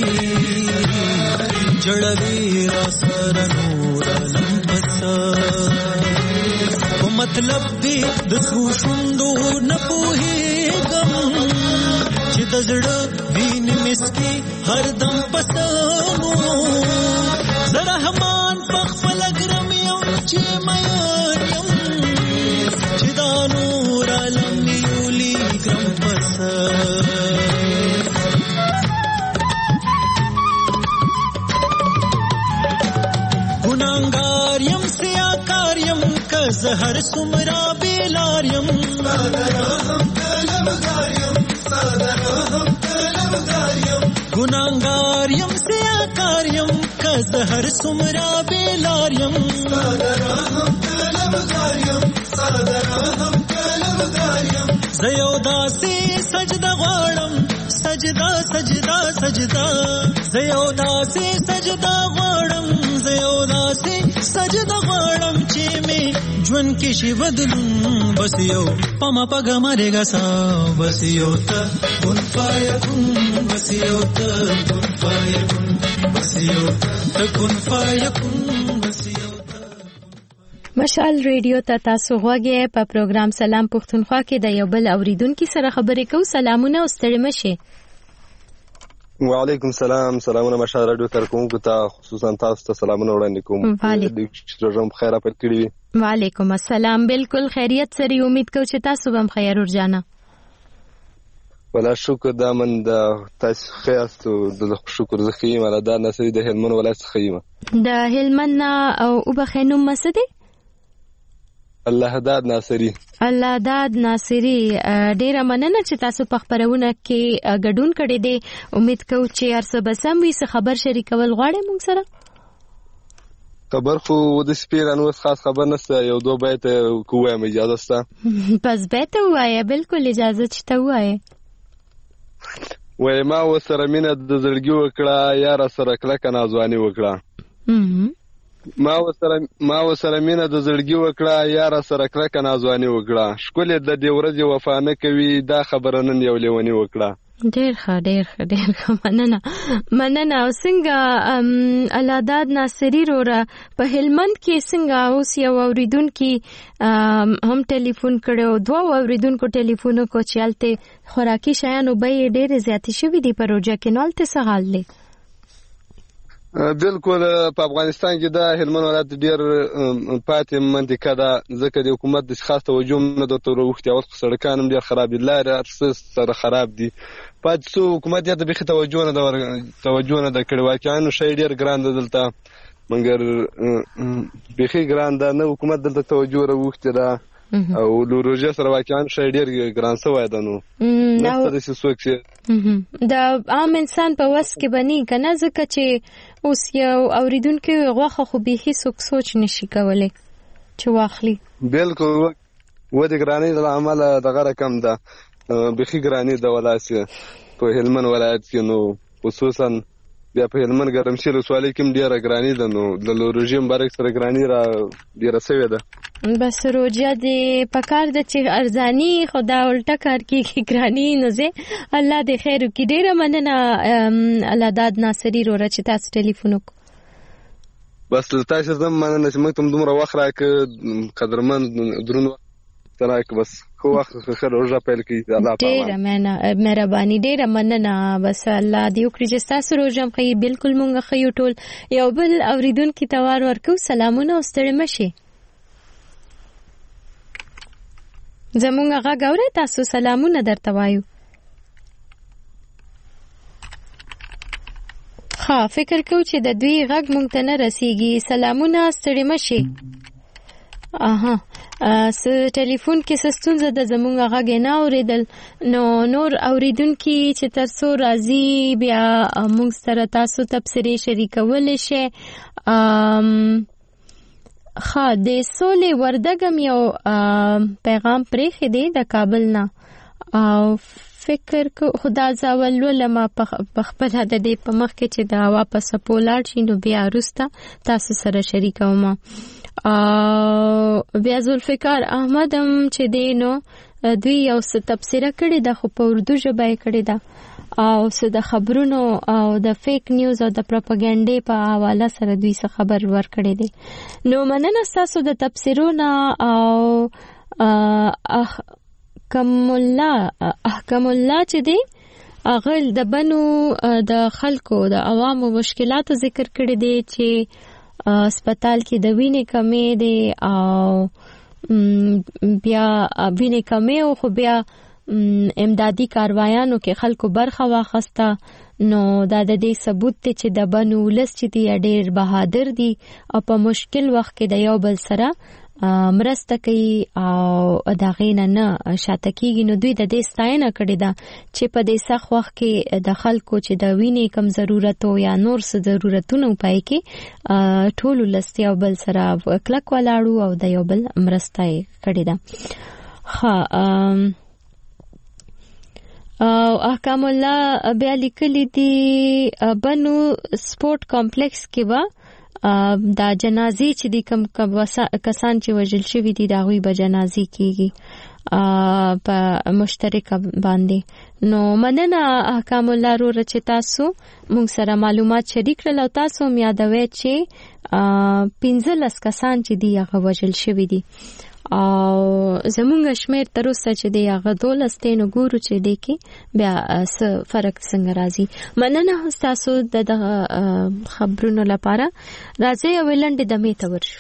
جڑوی راسر نور علم پسر و مطلب دی دسو شندو نپوہی غم چی دزڑ وین مسکی ہر دم پسانو زرحمان پخفل اگرم یم چی میانیم چی دانور علم یولی گرم پسر گنانگار یم سیا زهر سمرا بیلاریم سادرهم طلبگاریم سادرهم طلبگاریم گناهگاریم سیاکاریم که زهر سمرا بیلاریم سادرهم طلبگاریم سادرهم طلبگاریم زیو داسی سجده غواړم سجدا سجدا سجدا زیو داسی سجدا غواړم زیو داسی سجدا غواړم چې می ژوند کې شي بدلون بس یو پما پګ مارېګا سا بس یو ته کون فایکون بس یو ته کون فایکون بس یو ته کون فایکون بس یو مشال ریډیو ته تاسو غوږی په پروګرام سلام پښتونخوا کې د یو بل اوریدونکو سره خبرې کوو. سلامونه او ستړي مشه. وعلیکم سلام. سلامونه مشال ریډیو تر کوونکو ته خصوصا تاسو ته سلامونه وړاندې کوم. وعلیکم خیر په کړی. وعلیکم السلام. بالکل خیریت سره امید کوم چې تاسو هم خیر ورجانا. ولا شکر دا من د تاسو خیاستو د شکر زخیم علادار نصری د هلمند ولایت څخه یم. د هلمند او وبخینوم مسدي الله داد ناصری. الله داد ناصری ډیره مننه چې تاسو په خبرونه کې ګډون کړی دی. امید کوم چې ارسه بسم وي څه خبر شریکول غواړئ موږ سره. خبر خو د سپیرانو خاص خبر نشته. یو دوه بیت کوم اجازه ستا بس بیت وایي. بالکل اجازه چته وایي. وای ما وسره مینه د زړګي وکړه یار سره کله کنه ځواني وکړه. ما وسره ما وسره مینه د زړګي وکړه یار سره کله کنه ځواني وکړه. شکول د دې ورځې وفا نه کوي دا خبره نن یو لیونی وکړه. ډیر ښه ډیر ښه ډیر ښه مننه مننه. او څنګه علاداد ناصری روره په هلمند کې څنګه اوس یو اوریدونکو هم ټلیفون کړو دوه اوریدونکو ټلیفون کو چالته خوراکي شیانو به ډیر زیات شوې دي په روجا کې نالته څه حال دی؟ بالکل په افغانستان کې د هلمند ولایت ډیر پاتې منطقه ده ځکه د حکومت د خاص توجه نه د تور وخت او سړکان هم ډیر خراب دي. لارې ارسس سره خراب دي. پاتې سو حکومت ته به توجه نه د توجه نه د کړي. واقعا شي ډیر ګران دلته مګر به ګران ده نه حکومت دلته توجه وروخته ده او لوروجه سره واقعا شي ډیر ګران سوای ده. نو نو د سوک د عام انسان په وس کې بني کنه ځکه چې اوس یو اوریدونکو غوخه خو به هیڅ سوچ نشي کولای چې واخلي. بالکل و د ګرانی د عمل دغه رقم ده بخي ګرانی د ولایت په هلمند ولایت کې نو خصوصا بیا په هلمند ګرمشیر وسوالۍ کې ډیر ګرانی ده. نو د لوروجیم برک سره ګرانی را ډیر سوي ده. بس روجا دې پکار د چې ارزانی خدا الټا کار کې ګرانی نه زه الله دې خیر وکړي. ډیره مننه علاداد ناصری روره چې تاسو ټلیفون وکړو. بس تاسو زم مننه چې موږ ته دومره وخت راک قدرمن درونو تراک بس خو وخت خیر روجا پیل کی الله پاک. ډیره مننه مهرباني ډیره مننه. بس الله دې وکړي چې تاسو روجا خې بالکل مونږ خې ټول یو بل اوریدونکو توار ورکو. سلامونه او ستړي مشه. زمونږ غږ اورئ تاسو؟ سلامونه درته وایو. ښه فکر کوم چې د دوی غږ مونږ ته نه رسیږي. سلامونه ستړي مشي. اها س ټلیفون کې ستونزه د زمونږ غږ نه اوریدل. نو نور اوریدونکو چې تاسو راځي بیا مونږ سره تاسو تبصره شریکول شي. ام خا د سولې وردګم یو پیغام پرې دی د کابل نه او فکر کو خدا زاول لما په خپل د دې په مخ کې چې دا واپس پولاړ شي نو بیا وروسته تاسو سره شریکوم. او بیا ذوالفقار احمد هم چې دینو دوی یو څه تفسیر کړی د خو په اردو ژبه کړی دا او څه د خبرونو او د فیک نیوز او د پروپاګاندا په حواله سره دوی څه خبر ورکړی دی. نو مننه تاسو د تفسیرونو او احکام الله احکام الله چې دی اغل د بنو د خلکو د عوامو مشکلات ذکر کړی دی چې هسپتال کې د وینې کمی دی او بیا وینې کمی او خو بیا امدادي کاروایانو کې خلکو برخه واخسته. نو دا د دې ثبوت دی چې د بنو ولس چې دی ډېر بهادر دي او په مشکل وخت کې د یو بل سره مرسته کوي او دا غینه نه شاته کیږي. نو دوی د دې ستاینه کړې ده چې په دې سخت وخت کې د خلکو چې د وینې کم ضرورت او یا نور څه ضرورتونه پای کې ټول لستي او بل سره کلک ولاړو او د یو بل مرسته کړې ده. ها او احکام الله بیا لیکلي دي بنو سپورت کمپلیکس کې با دا جنازي چې د کم کسان چې وژل شوی دي دا غوي به جنازي کیږي په مشترکه باندې. نو مننه احکام الله رو چې تاسو موږ سره معلومات شریک کړل او تاسو مې یادوي چې پنځلس کسان چې دي هغه وژل شوی دي او زمونږ شمیر تر اوسه چې دی هغه دولس ته نو ګورو چې دی کې بیا څه فرق څنګه راځي. مننه تاسو د خبرونو لپاره. راځي او لنډه دمه ته ورشو.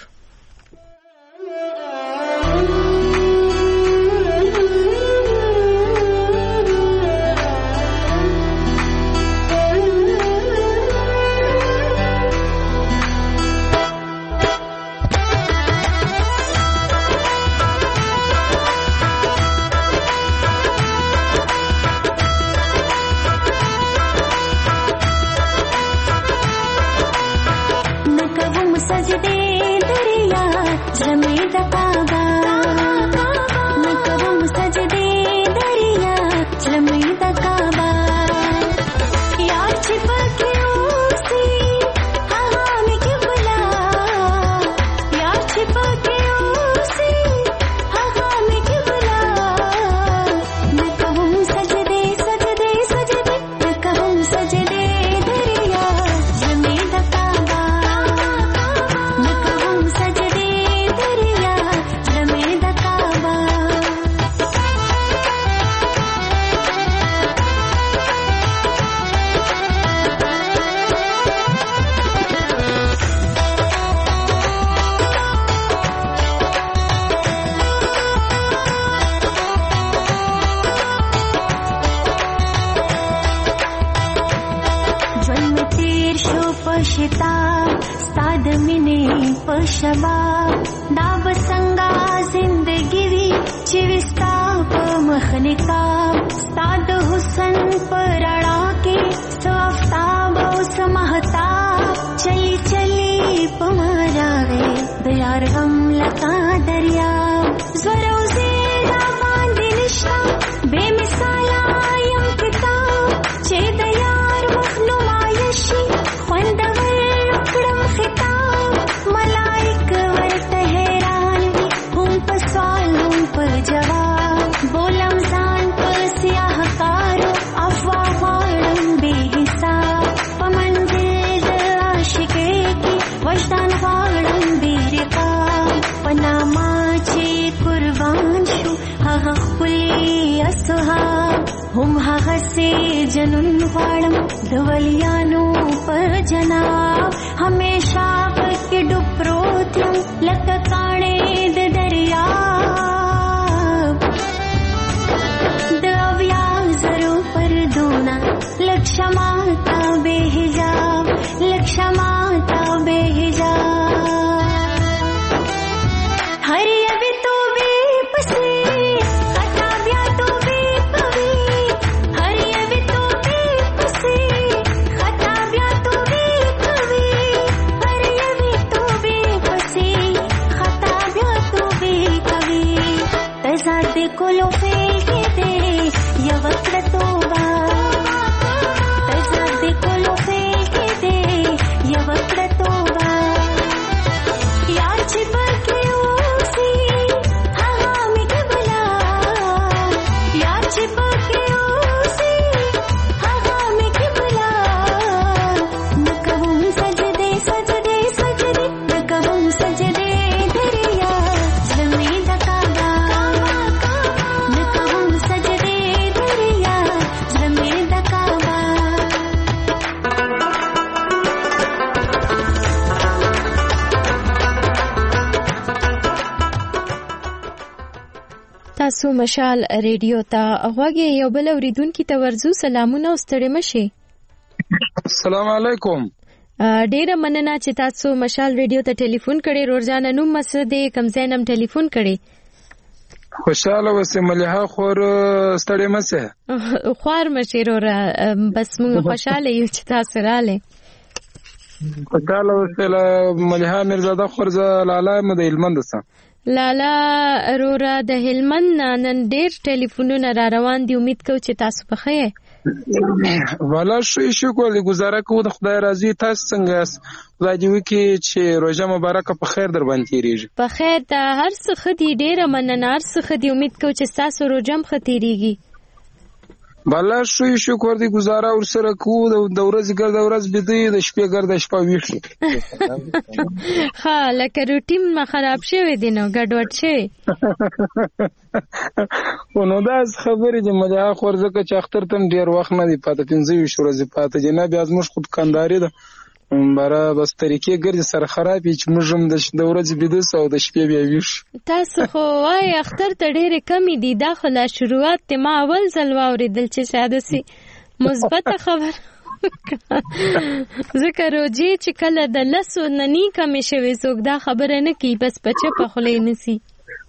تاسو مشال ریډیو ته غوږی یو بل اوریدونکو ته ورزو. سلامونه او ستړي مشه. السلام علیکم. ډیره مننه چې تاسو مشال ریډیو ته ټلیفون کړی. روزانه نوم مسد کم زینم ټلیفون کړی. خوشاله وسه مليحه خور ستړي مسه خوار مشیر اور بس موږ خوشاله یو چې تاسو رااله. خوشاله وسه مليحه مرزاده خور ز لاله مد هلمند سره. لالا رورا د هلمند نن ډیر ټلیفونونه را روان دي. امید کوم چې تاسو په خیر والا شو شکر دې گزاره کوو. د خدای راضي. تاسو څنګه خدای دې وکړي چې روزه مبارکه په خیر در باندې تیریږي. په خیر ته هر څه خدي ډیره مننه. هر څه خدي. امید کوم چې تاسو روزه م ختیریږي. والا شو شکر دې گزاره ور سره کوو. د ورځې ګرد ورځ بده د شپې ګرد شپه ویښي. ها لکه روټین ما خراب شوی دی نو ګډوډ شي. ونو دا خبرې چې مجا خور زکه چې اختر تم ډیر وخت نه دی پاتې. پنځه ویشت ورځې پاتې. جناب ازمش خود کانداري ده بارا بس طریقې ګرځي سره خراب چې موږ هم د ورځې بده سو د شپې بیا ویش. تاسو خو وای اختر ته ډېر کم دي. دا خلا شروعات ته ما اول ځل واوریدل چې شاده سي مثبت خبر ذکر روجي چې کله د لسو ننی کم شوي څوک دا خبره نه کی بس پچه په خلې نسی.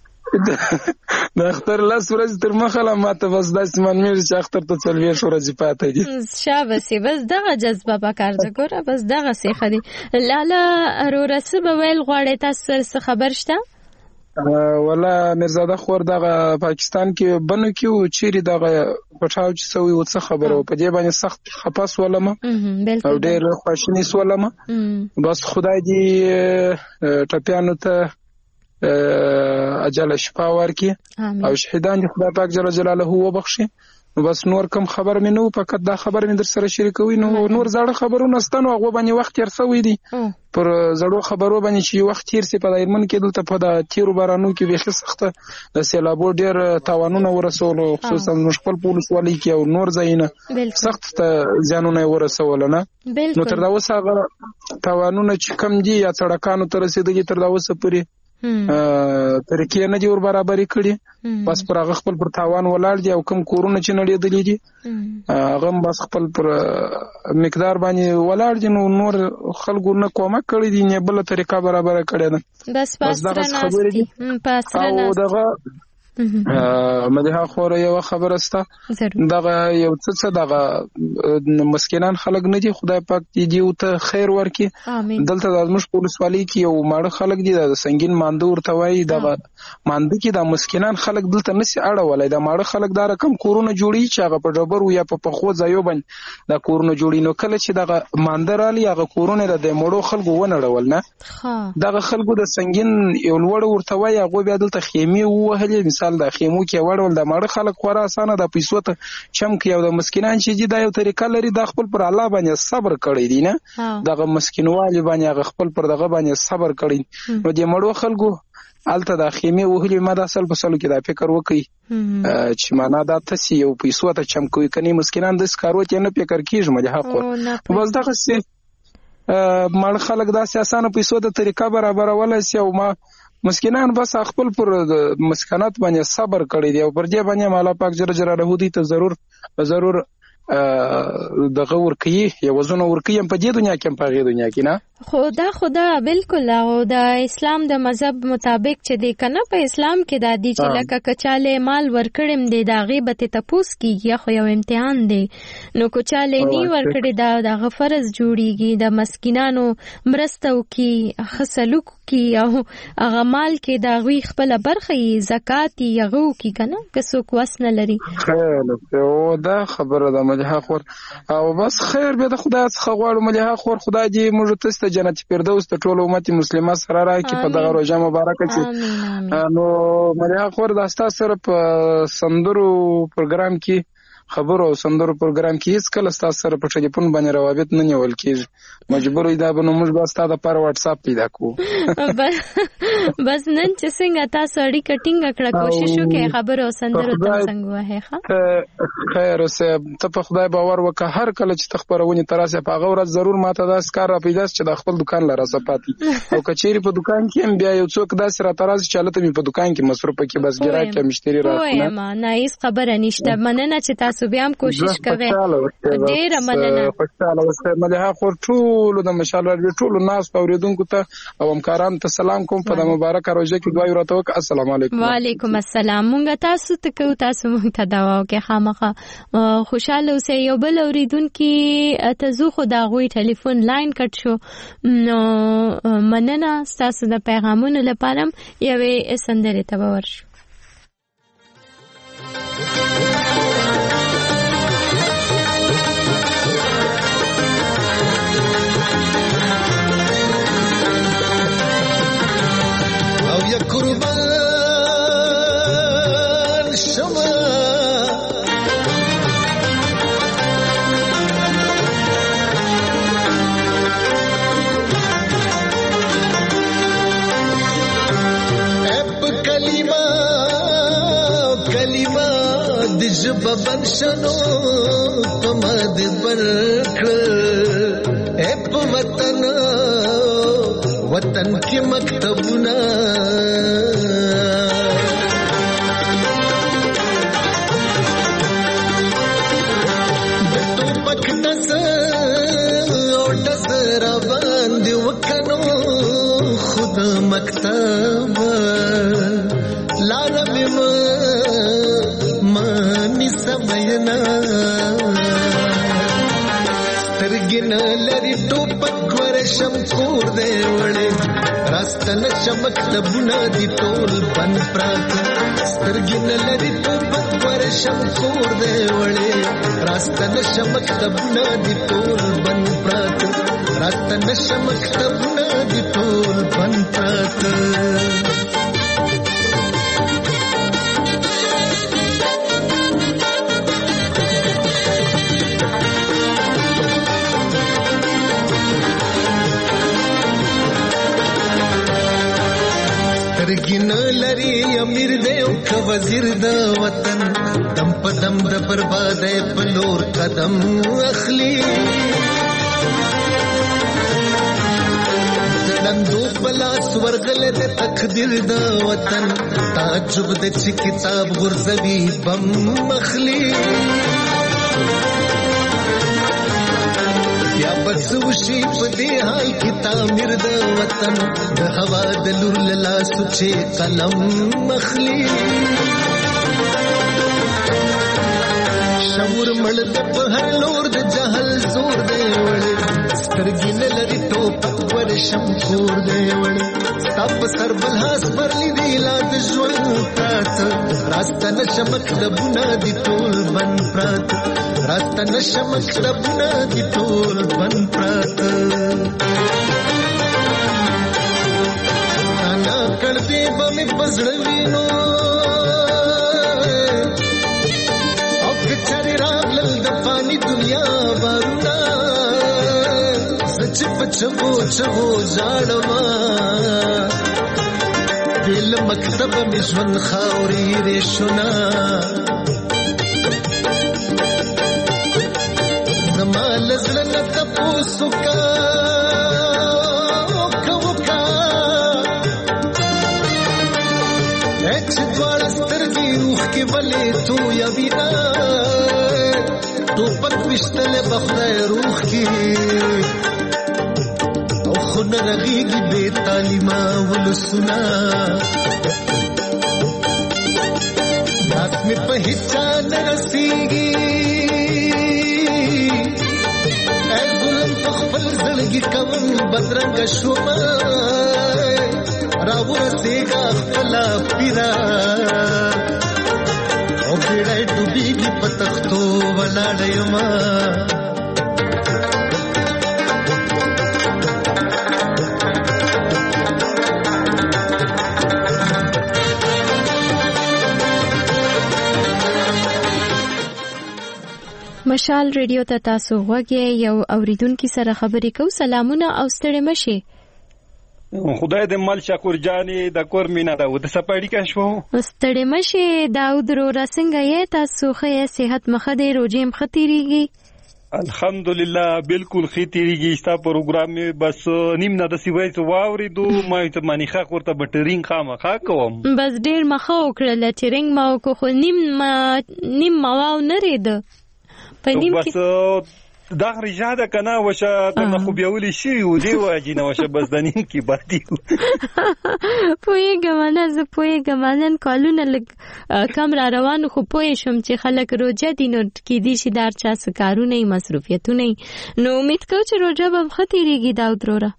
د اختر لاس ورځ تر مخاله ماته بس داسې منمیر چې اختر ته څلوېښت ورځې پاتې دي. شابسي بس دغه جذبه پکار ده. ګوره بس دغه څه خدي. لاله وروره څه به ویل غواړې؟ تاسو څه خبر شته؟ ولا مرزاده خور دغه پاکستان کې بنو کې و چیرې دغه پټاو چې سوي و څه خبره و په دې باندې سخت خپاس ولمه او ډېر خواشینی سولمه. بس خدای دې ټپیانو ته اجل شفا ورکي او شهیدان دې خدای پاک جل جلاله وبخشي. بس نور کم خبر مې نو فقط دا خبر مې در سره شریکوي. نو نور زړه خبرونه ستنو هغه باندې وخت تیر سوی دي. پر زړو خبرو باندې چې وخت تیر سي په دایمن کې دلته په دا تیرو بارانو کې به سخته د سیلابو ډیر تاوانونه ورسول خصوصا مشکل پولیس والی کې او نور ځایونه سخت ځانونه ورسول نه. نو تر دا اوسه هغه تاوانونه چې کم دي یا سړکانو ته رسیدلي تر دا اوسه پورې طریقې نه دي ور برابرې کړي. بس پر هغه خپل پر تاوان ولاړ دي او کوم کورونه چې نړېدلي دي هغه بس خپل پر مقدار باندې ولاړ دي. نو نور خلکو نه کومک کړی دي نه بل طریقه برابر کړي نه. بس پاس ترناستي پاس ترناستي مدیحه خور یو خبره ستا دغه یو څه دغه مسکینان خلک نه دي. خدای پاک دې دیو ته خیر ورکي. دلته د ازمش پولیس والی کې یو ماړه خلک دي د سنگین مانده ورته وایي. دغه مانده کې د مسکینان خلک دلته نسی اړولای. د ماړه خلک دا رقم کورونه جوړي چې هغه په ډبر یا په پخو ځایو باندې دا کورونه جوړي. نو کله چې دغه مانده رالي هغه کورونه د مړو خلکو ونړول نه. دغه خلکو د سنگین یو لوړ ورته وایي هغه بیا دلته خیمه وهلې. مثال د خیمو کې وړول د ماړه خلک خورا اسانه د پیسو ته چمک یو د مسکینان چې دي دا یو طریقه لري د خپل پر الله باندې صبر کړی دي نه. دغه مسکینوالي باندې خپل پر دغه باندې صبر کړی. نو د مړو خلکو الته د خیمه وهلي ما د اصل په سلو کې دا فکر وکړي چې معنا دا تاسو یو پیسو ته چمکوي کني مسکینان د سکاروت نه فکر کیږي مجه حق بس دغه سي مړ خلک دا اسانه پیسو ته طریقه برابر ولسی او ما مسکینان بس خپل پر مسکنات باندې صبر کړی دی او پر دې باندې مالا پاک جل جلاله دې ته ضرور ضرور دغه ورکی یو زونه ورکی په دې دنیا کې په غیر دنیا کې نه. خدا خدا بالکل. او د اسلام د مذهب مطابق چې دی کنه په اسلام کې د دې چې لکه کچاله مال ورکړم دی دا غیبت ته پوس کیږي خو یو امتحان دی. نو کچاله نی ورکړي دا د فرض جوړیږي د مسکینانو مرسته وکي خصلوک کی او هغه مال کې دا غوي خپل برخه زکات یغو کی کنه کسو کوس نه لري. خیر او دا خبره د مليحه خور او بس خیر به د خدای څخه غواړم مليحه خور خدای دې موږ ته جنت فردوس ته ټول امت مسلمه سره راکړي په دغه روزه مبارکه چې نو مليحه خور د استا سره په سندرو پروګرام کې خبرو او سندرو پروګرام کې هیڅ کله تاسو سره په ټلیفون باندې روابط نه نیول کېږي. مجبور دا به نو موږ به تاسو ته پر واتس اپ پیدا کوو. بس نن چې څنګه تاسو اړیکه ټینګه کړه کوشش وکړئ خبرو او سندرو ته څنګه وایي. ښه خیر اوسه ته په خدای باور وکړه. هر کله چې تخبرونی تراسه په هغه ورځ ضرور ماته دا سکار را پیدا چې د خپل دکان لاره صفاتي او کچېری په دکان کې بیا یو څوک دا سره تراسه چالت می په دکان کې مصرف کې بس ګرا کې مشتری راځي. وای ما نه هیڅ خبره نشته. مننه چې تاسو تاسو بیا هم کوشش کوئ. ډېره مننه. خوشاله اوسئ. مليحه خور ټولو د مشال راډیو ټولو ناس اوریدونکو ته او همکارانو ته سلام کوم په د مبارک روزه کې دعا ورته وکړه. السلام علیکم. وعلیکم السلام. مونږ تاسو ته کو تاسو مونږ ته دعا وکړه. خامخا خوشاله اوسئ. یو بل اوریدونکو ته زو خو دا غوي ټلیفون لاین کټ شو. نو مننه تاسو د پیغامونو لپاره. یوې سندره ته ورشو. او یا قربان شما جب بنشنو پمد برکړ اپ وطن وطن کې مکتبونه د ټوپک دز او دز را باندې وکنو خود مکتب لارم سمينا ترگن لري ټوپک ورشم کور دی وړي راستن شمک تبنا دي ټول بن پرات ترگن لري ټوپک ورشم کور دی وړي راستن شمک تبنا دي ټول بن پرات راستن شمک تبنا دي ټول بن پرات سترګین لري امیر دی او ک وزیر د وطن دم په دم د بربادۍ په لور قدم اخلي زړندو پلاس ورغله د تقدیر د وطن تعجب د چې کتاب غرزوي بم اخلي یا بس وشي په دې حال کې تعمیر د وطن د هوا د لور لاله سوچې قلم مخلي شعور مړ د په هر لور د جهل زور دی وړي سترګې نه لري ټوپک ورشم کور دی وړي ستا په سر بلحاس پرلی دی لا د ژوند پراته راسته نشم مکتبونه دي ټول بند پراته راسته نشم مکتبونه دي ټول بند پراته انا کړدې به مې پزړوینو او کچري راغلل د پانی دنیا بارونه سچ پچو چو ځاړما دل مکتب می ژوند خاوري ریشونه زمال زړه تاسو کا کوکا اچ دوړ سترګي روح کې بلې تو یا وینا ټوپک وشتل بخدای روح کې خون رغیگی بے تعلیمہ ولسنا داس میں پہچان رسیگی اے ظلم تخفل زلگی کون بدرنگ شما راو رسیگا خلا پیرا او بیڑای ڈوبیگی پتختو ولا ڈیما مشال ریډیو ته تاسو غوږی یو اوریدونکو سره خبرې کو. سلامونه او ستړي مشه. خدای دې مال شکر جاني د کور مینا دا د سپاړی کا شو ستړي مشه. داود رو رسنګ یې تاسو خې صحت مخه دې روجیم خطرېږي. الحمدلله بالکل خې تیریږي ستا پروګرام می بس نیم نه د سیوای څو واوري دو ما ته مانی خا ورته بټرینګ خامخا کوم بس ډیر مخه وکړل ټرینګ ما کو خو نیم ما نیم ما واو نه رید په نیم کې بس دا رجاده کنه وشه ته خو بیاولي شي و دی واجی نه وشه بس د نیم کې باندې پوی ګمانه ز پوی ګمانن کالونه لګ کم را روان خو پوی شم چې خلک روزه دي نو کې دي شي دار چا سکارونه مصروفیتونه نو امید کوم چې روزه به خطرېږي دا ودروره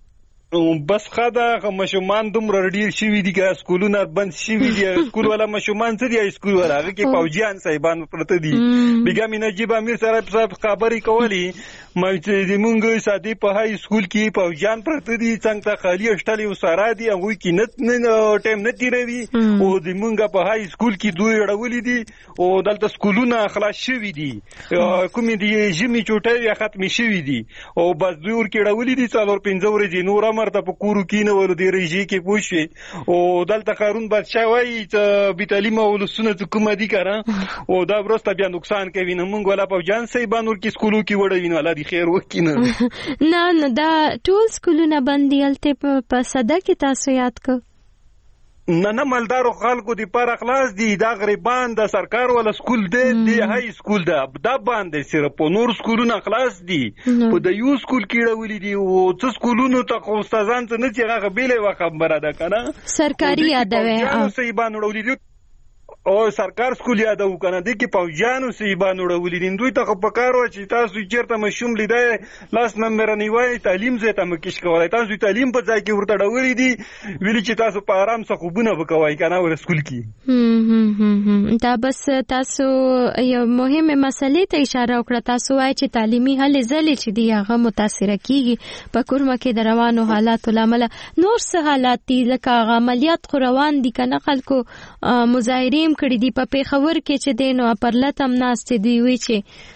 بس خدا مشومان دومره ډیر شي دي چې سکولونه بند شي دي سکول ولا مشومان څه دي سکول ولا هغه کې فوجیان صاحبان پرته دي بیګمی نجیب امیر صاحب صاحب خبري کولی مې چې موږ سادي په هاي سکول کې فوجیان پرته دي څنګه خالی اشتلې وساره دي هغه کې نه ټیم نه تیروي او د موږ په هاي سکول کې دوی اړولې دي او دلته سکولونه خلاص شوي دي کومې دي جمی چوټي ختم شوي دي او بس دوی ور کې اړولې دي څلور پنځه ورځې نور مرته په کورو کې نه ول دی ریجی کې پوښي او دلته قانون بادشاہ وایي چې بي تعلیم او لسونه کوم دي کړه او دا ورسته بیا نقصان کوي نه مونږ ولا په جان سي بانور کې سکولو کې وړوي نه ولا دي خیر وکینه نه نه دا ټول سکولونه بنديالته په صدا کې تاسو یاد کو نه نه مالدارو خلکو دی پر اخلاص دی دا غریبان د سرکار ولا سکول دی دی هاي سکول دا دا باندې صرف په نور سکولونو اخلاص دی په د یو سکول کې راولي دی او څه سکولونو ته استادان ته نه چې هغه بیلې و خبره ده کنه سرکاري یادوي او صاحبان وړولې دی او سرکار سکول یادو کنه د کې پوجانو صاحبان وړولې دي دوی ته په کار و چې تاسو چیرته مشوم لیدای لاس نمبر نیوي تعلیم زه ته مکیش کولای تاسو تعلیم په ځای کې ورته ډورې دي ویلي چې تاسو په آرام سره خوبونه وکوي کنه ور سکول کې دا بس تاسو یو مهمه مسلې ته اشاره وکړه تاسو وایي چې تعلیمي هلې ځلې چې دی هغه متاثر کیږي په کورمه کې د روانو حالاتو لامل نور څه حالات دي لکه عملیات خو روان دي کنه خلکو مظاهرې کړي دي په پیښور کې چې دینو پرلتم ناست دی وی چې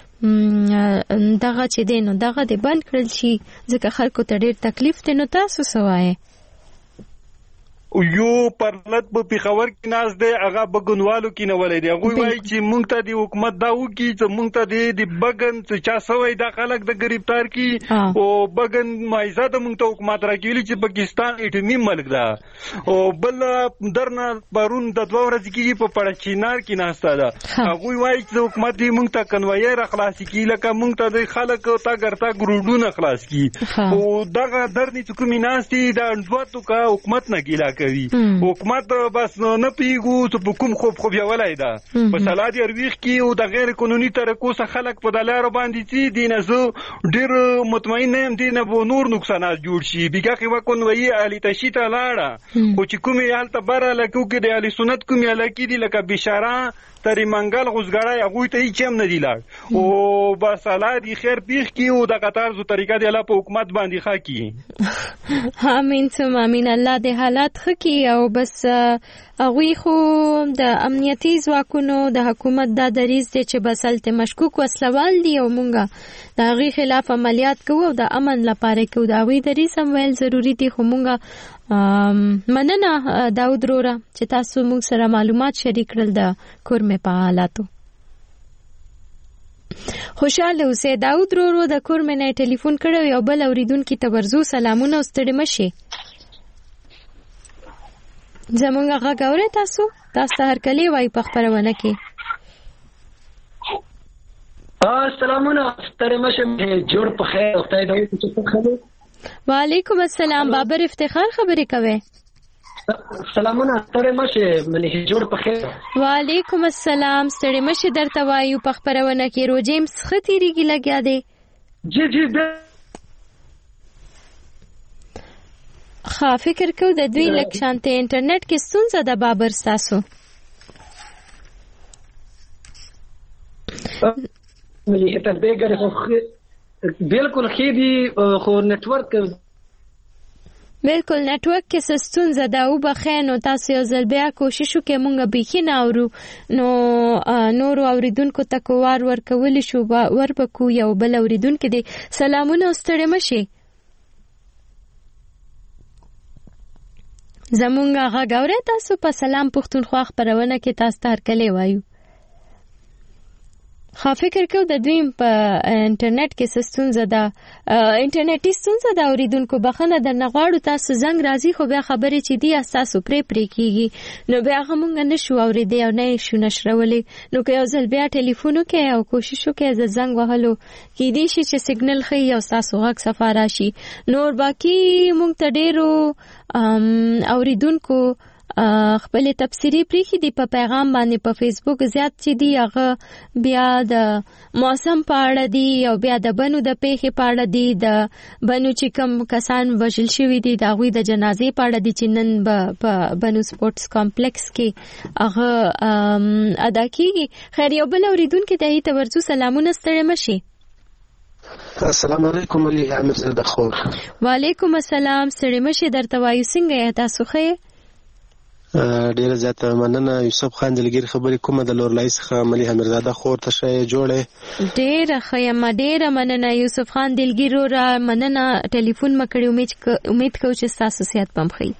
دغه چې دینو دغه د بند کړل شي ځکه خلکو ته ډېر تکلیف دی نو تاسو سوای یو پرلط په پیښور کې ناز دی هغه بګونوالو کې نه ولې دی هغه وایي چې مونږ ته د حکومت دا وکي چې مونږ ته د بګن چې چا سوې د خلک د گرفتار کی او بګن مایزه د مونږ ته حکومت راکېلی چې پاکستان اټومي ملک ده او بل درنه بارون د دوه ورځې کې په پړچینار کې ناسته ده هغه وایي چې حکومت دې مونږ ته کنوایي را خلاص کی لکه مونږ ته د خلک تا ګرتا ګروډونه خلاص کی او دغه درنې چې کومې ناستي د انځواتو کا حکومت نه ګیلا حکومت بس نه پیګو ته په کوم خوب خو بیا ولای دا په سلادي ارویخ کې او د غیر قانوني طریقو څخه خلک په دلارو باندې چې دینه زه ډیر مطمئن یم دینه به نور نقصانات جوړ شي بیګه خو کوم وی علي تشیته لاړه خو چې کومه حالت بره لکه کې د علي سنت کومه لکه دی لکه بشاره تری منګل غوسګړای هغه ته هیڅ هم نه دی لاړ او بس سلادي خیر پیخ کې او د قطار زو طریقه دی الله په حکومت باندې خاکی امين ثم امين الله دې حالات خکی او بس هغه خو د امنیتي ځواکونو د حکومت د دریز دي چې بسلته مشکوک وسلوال دي او مونږه د هغه خلاف عملیات کوو د امن لپاره کوو دا وی دریز هم ویل ضروری دي خو مونږه مننه داود روره چې تاسو موږ سره معلومات شریک کړل د کورمه په حالاتو خوشاله اوسه داود رورو د کورمه نه ټلیفون کړو یو بل اوریدونکو ته ورزو سلامونه ستړي مشي زمونږ غږ اورئ تاسو تاسو هر کلی وای په خبرونه کې سلامونه ستړي مشي جوړ په خیر خدای دې ته خبر وعلیکم السلام بابر افتخار خبرې کوي سلامونه ستړي مشه منه جوړ په خیر وعلیکم السلام ستړي مشه درته وایو په خبرونه کې روجیم ختیریږي لګیا دی جی جی خا فکر کو د دوی لکشانته انټرنیټ کې ستونزه د بابر تاسو ملي ته بیګر خو بالکل خېدي خو نتورک بالکل نتورک کې ستونزه ده او بخینو تاسو یو ځل بیا کوشش وکړئ مونږ به کې نه اورو نو نور اوریدونکو ته کوار ورکول شو ور بکو یو بل اوریدونکو دي سلامونه ستړي مشي زمونږه غاوري تاسو په سلام پښتونخوا خبرونه کې تاسو ته هر کله وایو خا فکر کو د دوی په انټرنیټ کې ستونزه ده انټرنیټي ستونزه ده اوریدونکو بخنه د نغواړو تاسو زنګ راځي خو بیا خبرې چې دی اساسو پرې پرې کیږي نو بیا همغه نشو اوریدي او نه شو نشرولې نو که یو ځل بیا ټلیفون وکړي او کوشش وکړي ز زنګ وهلو کې دی شي چې سیګنل خي او تاسو غږ سفاره شي نور باقی مونږ ته ډیرو اوریدونکو خپل تفسیری پریخي دی په پیغام باندې په فیسبوک زیات چې دی هغه بیا د موسم په اړه دی او بیا د بنو د پیښې په اړه دی د بنو چې کوم کسان وژل شوی دي د هغوی د جنازې په اړه دی چې نن په بنو سپورتس کمپلیکس کې هغه ادا کیږي. خیر یو بل اوریدونکو ته ته ورڅو سلامونه ستړي مشي. السلام علیکم علي حامد زده خور. وعلیکم السلام ستړي مشي درته وایو څنګه تاسو خیر؟ ډیره زیاته مننه. یوسف خان دلګیر خبرې کومه د لورلای څخه ملي حمیرزاده خور ته شې جوړه. ډیره خیمه ډیره مننه یوسف خان دلګیر را مننه ټلیفون مکړی امید امید کوم چې تاسو صحت پم خي.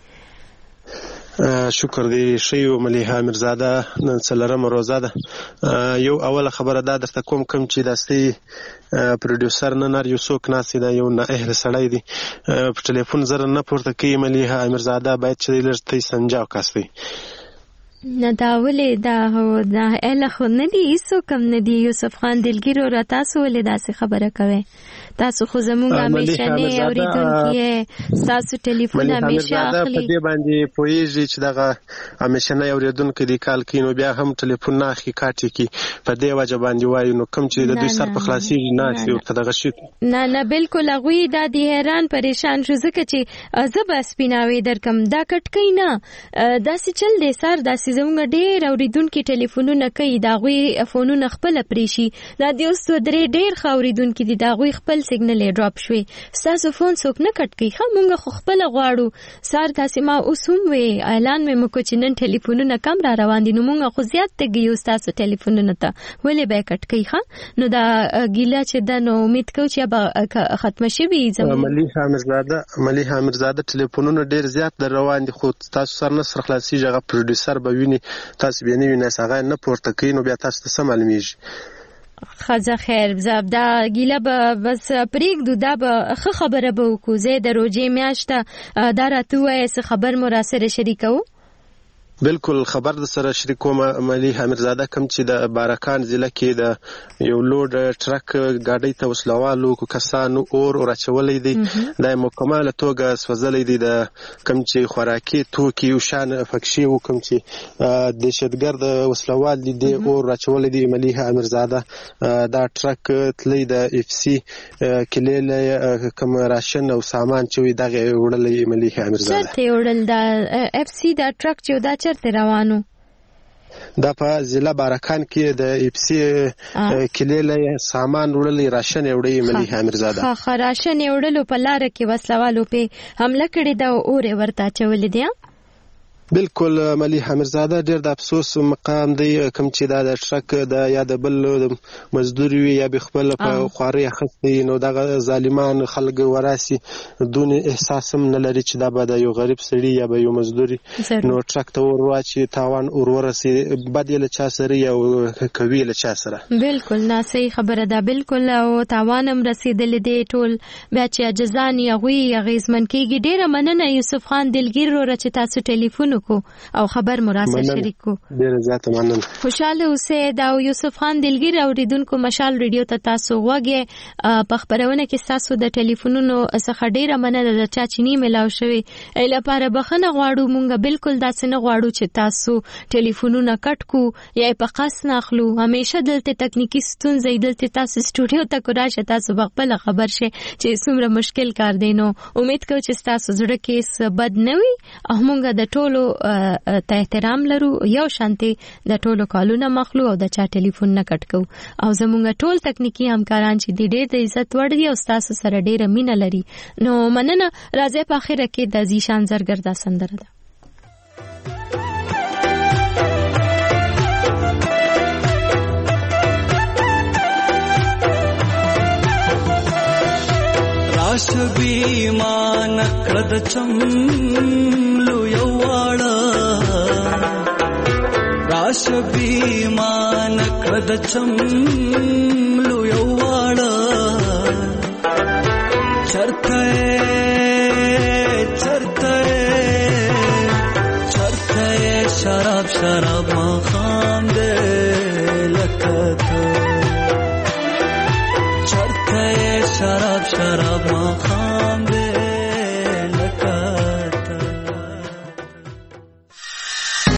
شکر دی شیو ملي حمیرزاده نن څلرمه روزه ده. یو اوله خبره دا درته کوم کوم چې داسې پروډوسر نه نر یو څوک ناسي دا یو نه اهل سړی دی په ټلیفون زره نه پورته کوي ملي حمیرزاده باید چې لږ سنجاو کاسي نه دا ولې دا هو دا اله خو نه دی هیڅ کم نه دی یوسف خان دلګیر را تاسو ولې داسې خبره کوي تاسو خو زمونږ همیشه نه اوریدونکو تاسو ټلیفون همیشه اخلي په دې باندې پوهیږي چې دغه همیشه نه اوریدونکو دی کال کینو بیا هم ټلیفون نه اخی کاټي کی په دې وجه باندې وایو نو کوم چې د دوی سر په خلاصي نه سی او دغه شي نه نه بالکل غوي دا دی حیران پریشان شو ځکه چې زب سپیناوي درکم دا کټکې نه داسې چل دی سر داسې زمونږ ډېر اوریدونکو ټلیفونونه کوي دا غوي فونونه خپل پریشي دا دی اوس درې ډېر خاوریدونکو دي دا غوي خپل سیګنل ډراپ شوی تاسو فون څوک نه کټ کی خو مونږ خو خپل غواړو سار تاسو ما اوسوم وی اعلان مې مکو چې نن ټلیفونونه کم را روان دي نو مونږ خو زیات تګیو تاسو ټلیفونونه ته ولې به کټ کی خو نو دا ګیلا چې د نو امید کو چې به ختم شي وي زموږ ملي حمیرزاده ملي حمیرزاده ټلیفونونه ډیر زیات در روان دي خو تاسو سر نه سر خلاصي جګه پروډوسر به ویني تاسو به نه وینئ څنګه نه پورته کوي نو بیا تاسو ته معلومیږي. خزه خیر زاب دا ګیله به بس پریږدو دا به ښه خبره به وکړو زه د روژې میاشته دا راته ووایه خبر مو راسره شریکوو. بالکل خبر د سره شریکوم ملي حمیرزاده کوم چې د بارکان ضلع کې د یو لوډ ټرک ګاډي ته وسلوالو کسانو اور راچولې دي د مکمل توګه سوځلې دي د کوم چې خوراکي توکي او شان فکشي او کوم چې دهشتګرد وسلوال دي د اور راچولې دي ملي حمیرزاده دا ټرک تللی د اف سي کلیله کوم راشن او سامان چې دغه وړلې ملي حمیرزاده څه ته وړل دا اف سي دا ټرک چې دا چرته روانو دا په ضلع بارکان کې د اف سي کلیله سامان وړلې راشن وړي ملي حمیرزاده خا راشن وړلو په لار کې وسلوالو په حمله کړې دا اور ورته چولې دي. بالکل ملي حمیرزاده ډیر د افسوس مقام دی کوم چې دا د ټرک د یا د بل مزدور وي یا به خپل په خواري اخستي نو دغه ظالمان خلک وراسي دون احساس هم نه لري چې دا به د یو غریب سړي یا به یو مزدوري نو ټرک ته ور واچي تاوان اور ورسي بدیل چا سره یا کوي له چا سره بالکل نه صحیح خبره ده بالکل او تاوان هم رسیدل دي ټول بیا چې جزاني غوي غیزمن کیږي. ډیره مننه یوسف خان دلګیر ور چې تاسو ټلیفون کو او خبر مراسل شریک کو ډیره زیاته مننه. خوشاله اوسئ دا یوسف خان دلګیر اوریدونکو مشال ریډیو ته تاسو وګه په خبرونه کې تاسو د ټلیفونونو څخه ډیره مننه د چا چینی ملاو شوی ای لپاره بخنه غواړو مونږ بالکل داسې نه غواړو چې تاسو ټلیفونونه کټ کو یا په قص نه اخلو همیشه دلته تکنیکی ستونزې دلته تاسو سټوډیو ته کوراشه تاسو خپل خبر شي چې څومره مشکل کار دی نو امید کوم چې تاسو زړه کې بد نه وي او مونږ د ټولو ته احترام لرو یو شانتي د ټولو کالونه مخلو او د چا ټلیفون نه کټ کو او زمونږ ټول تکنیکی همکاران چې د ډېر د عزت وړ دي او تاسو سره ډېر مینه لري نو مننه. راځي په اخر کې د زیشان زرګردا سندره ده. راش بیمان کړد چم لو یواړه راش شبیمان کد چملو یواړه چرته چرته چرته شراب شراب ما خام دې لکته چرته شراب شراب ما خام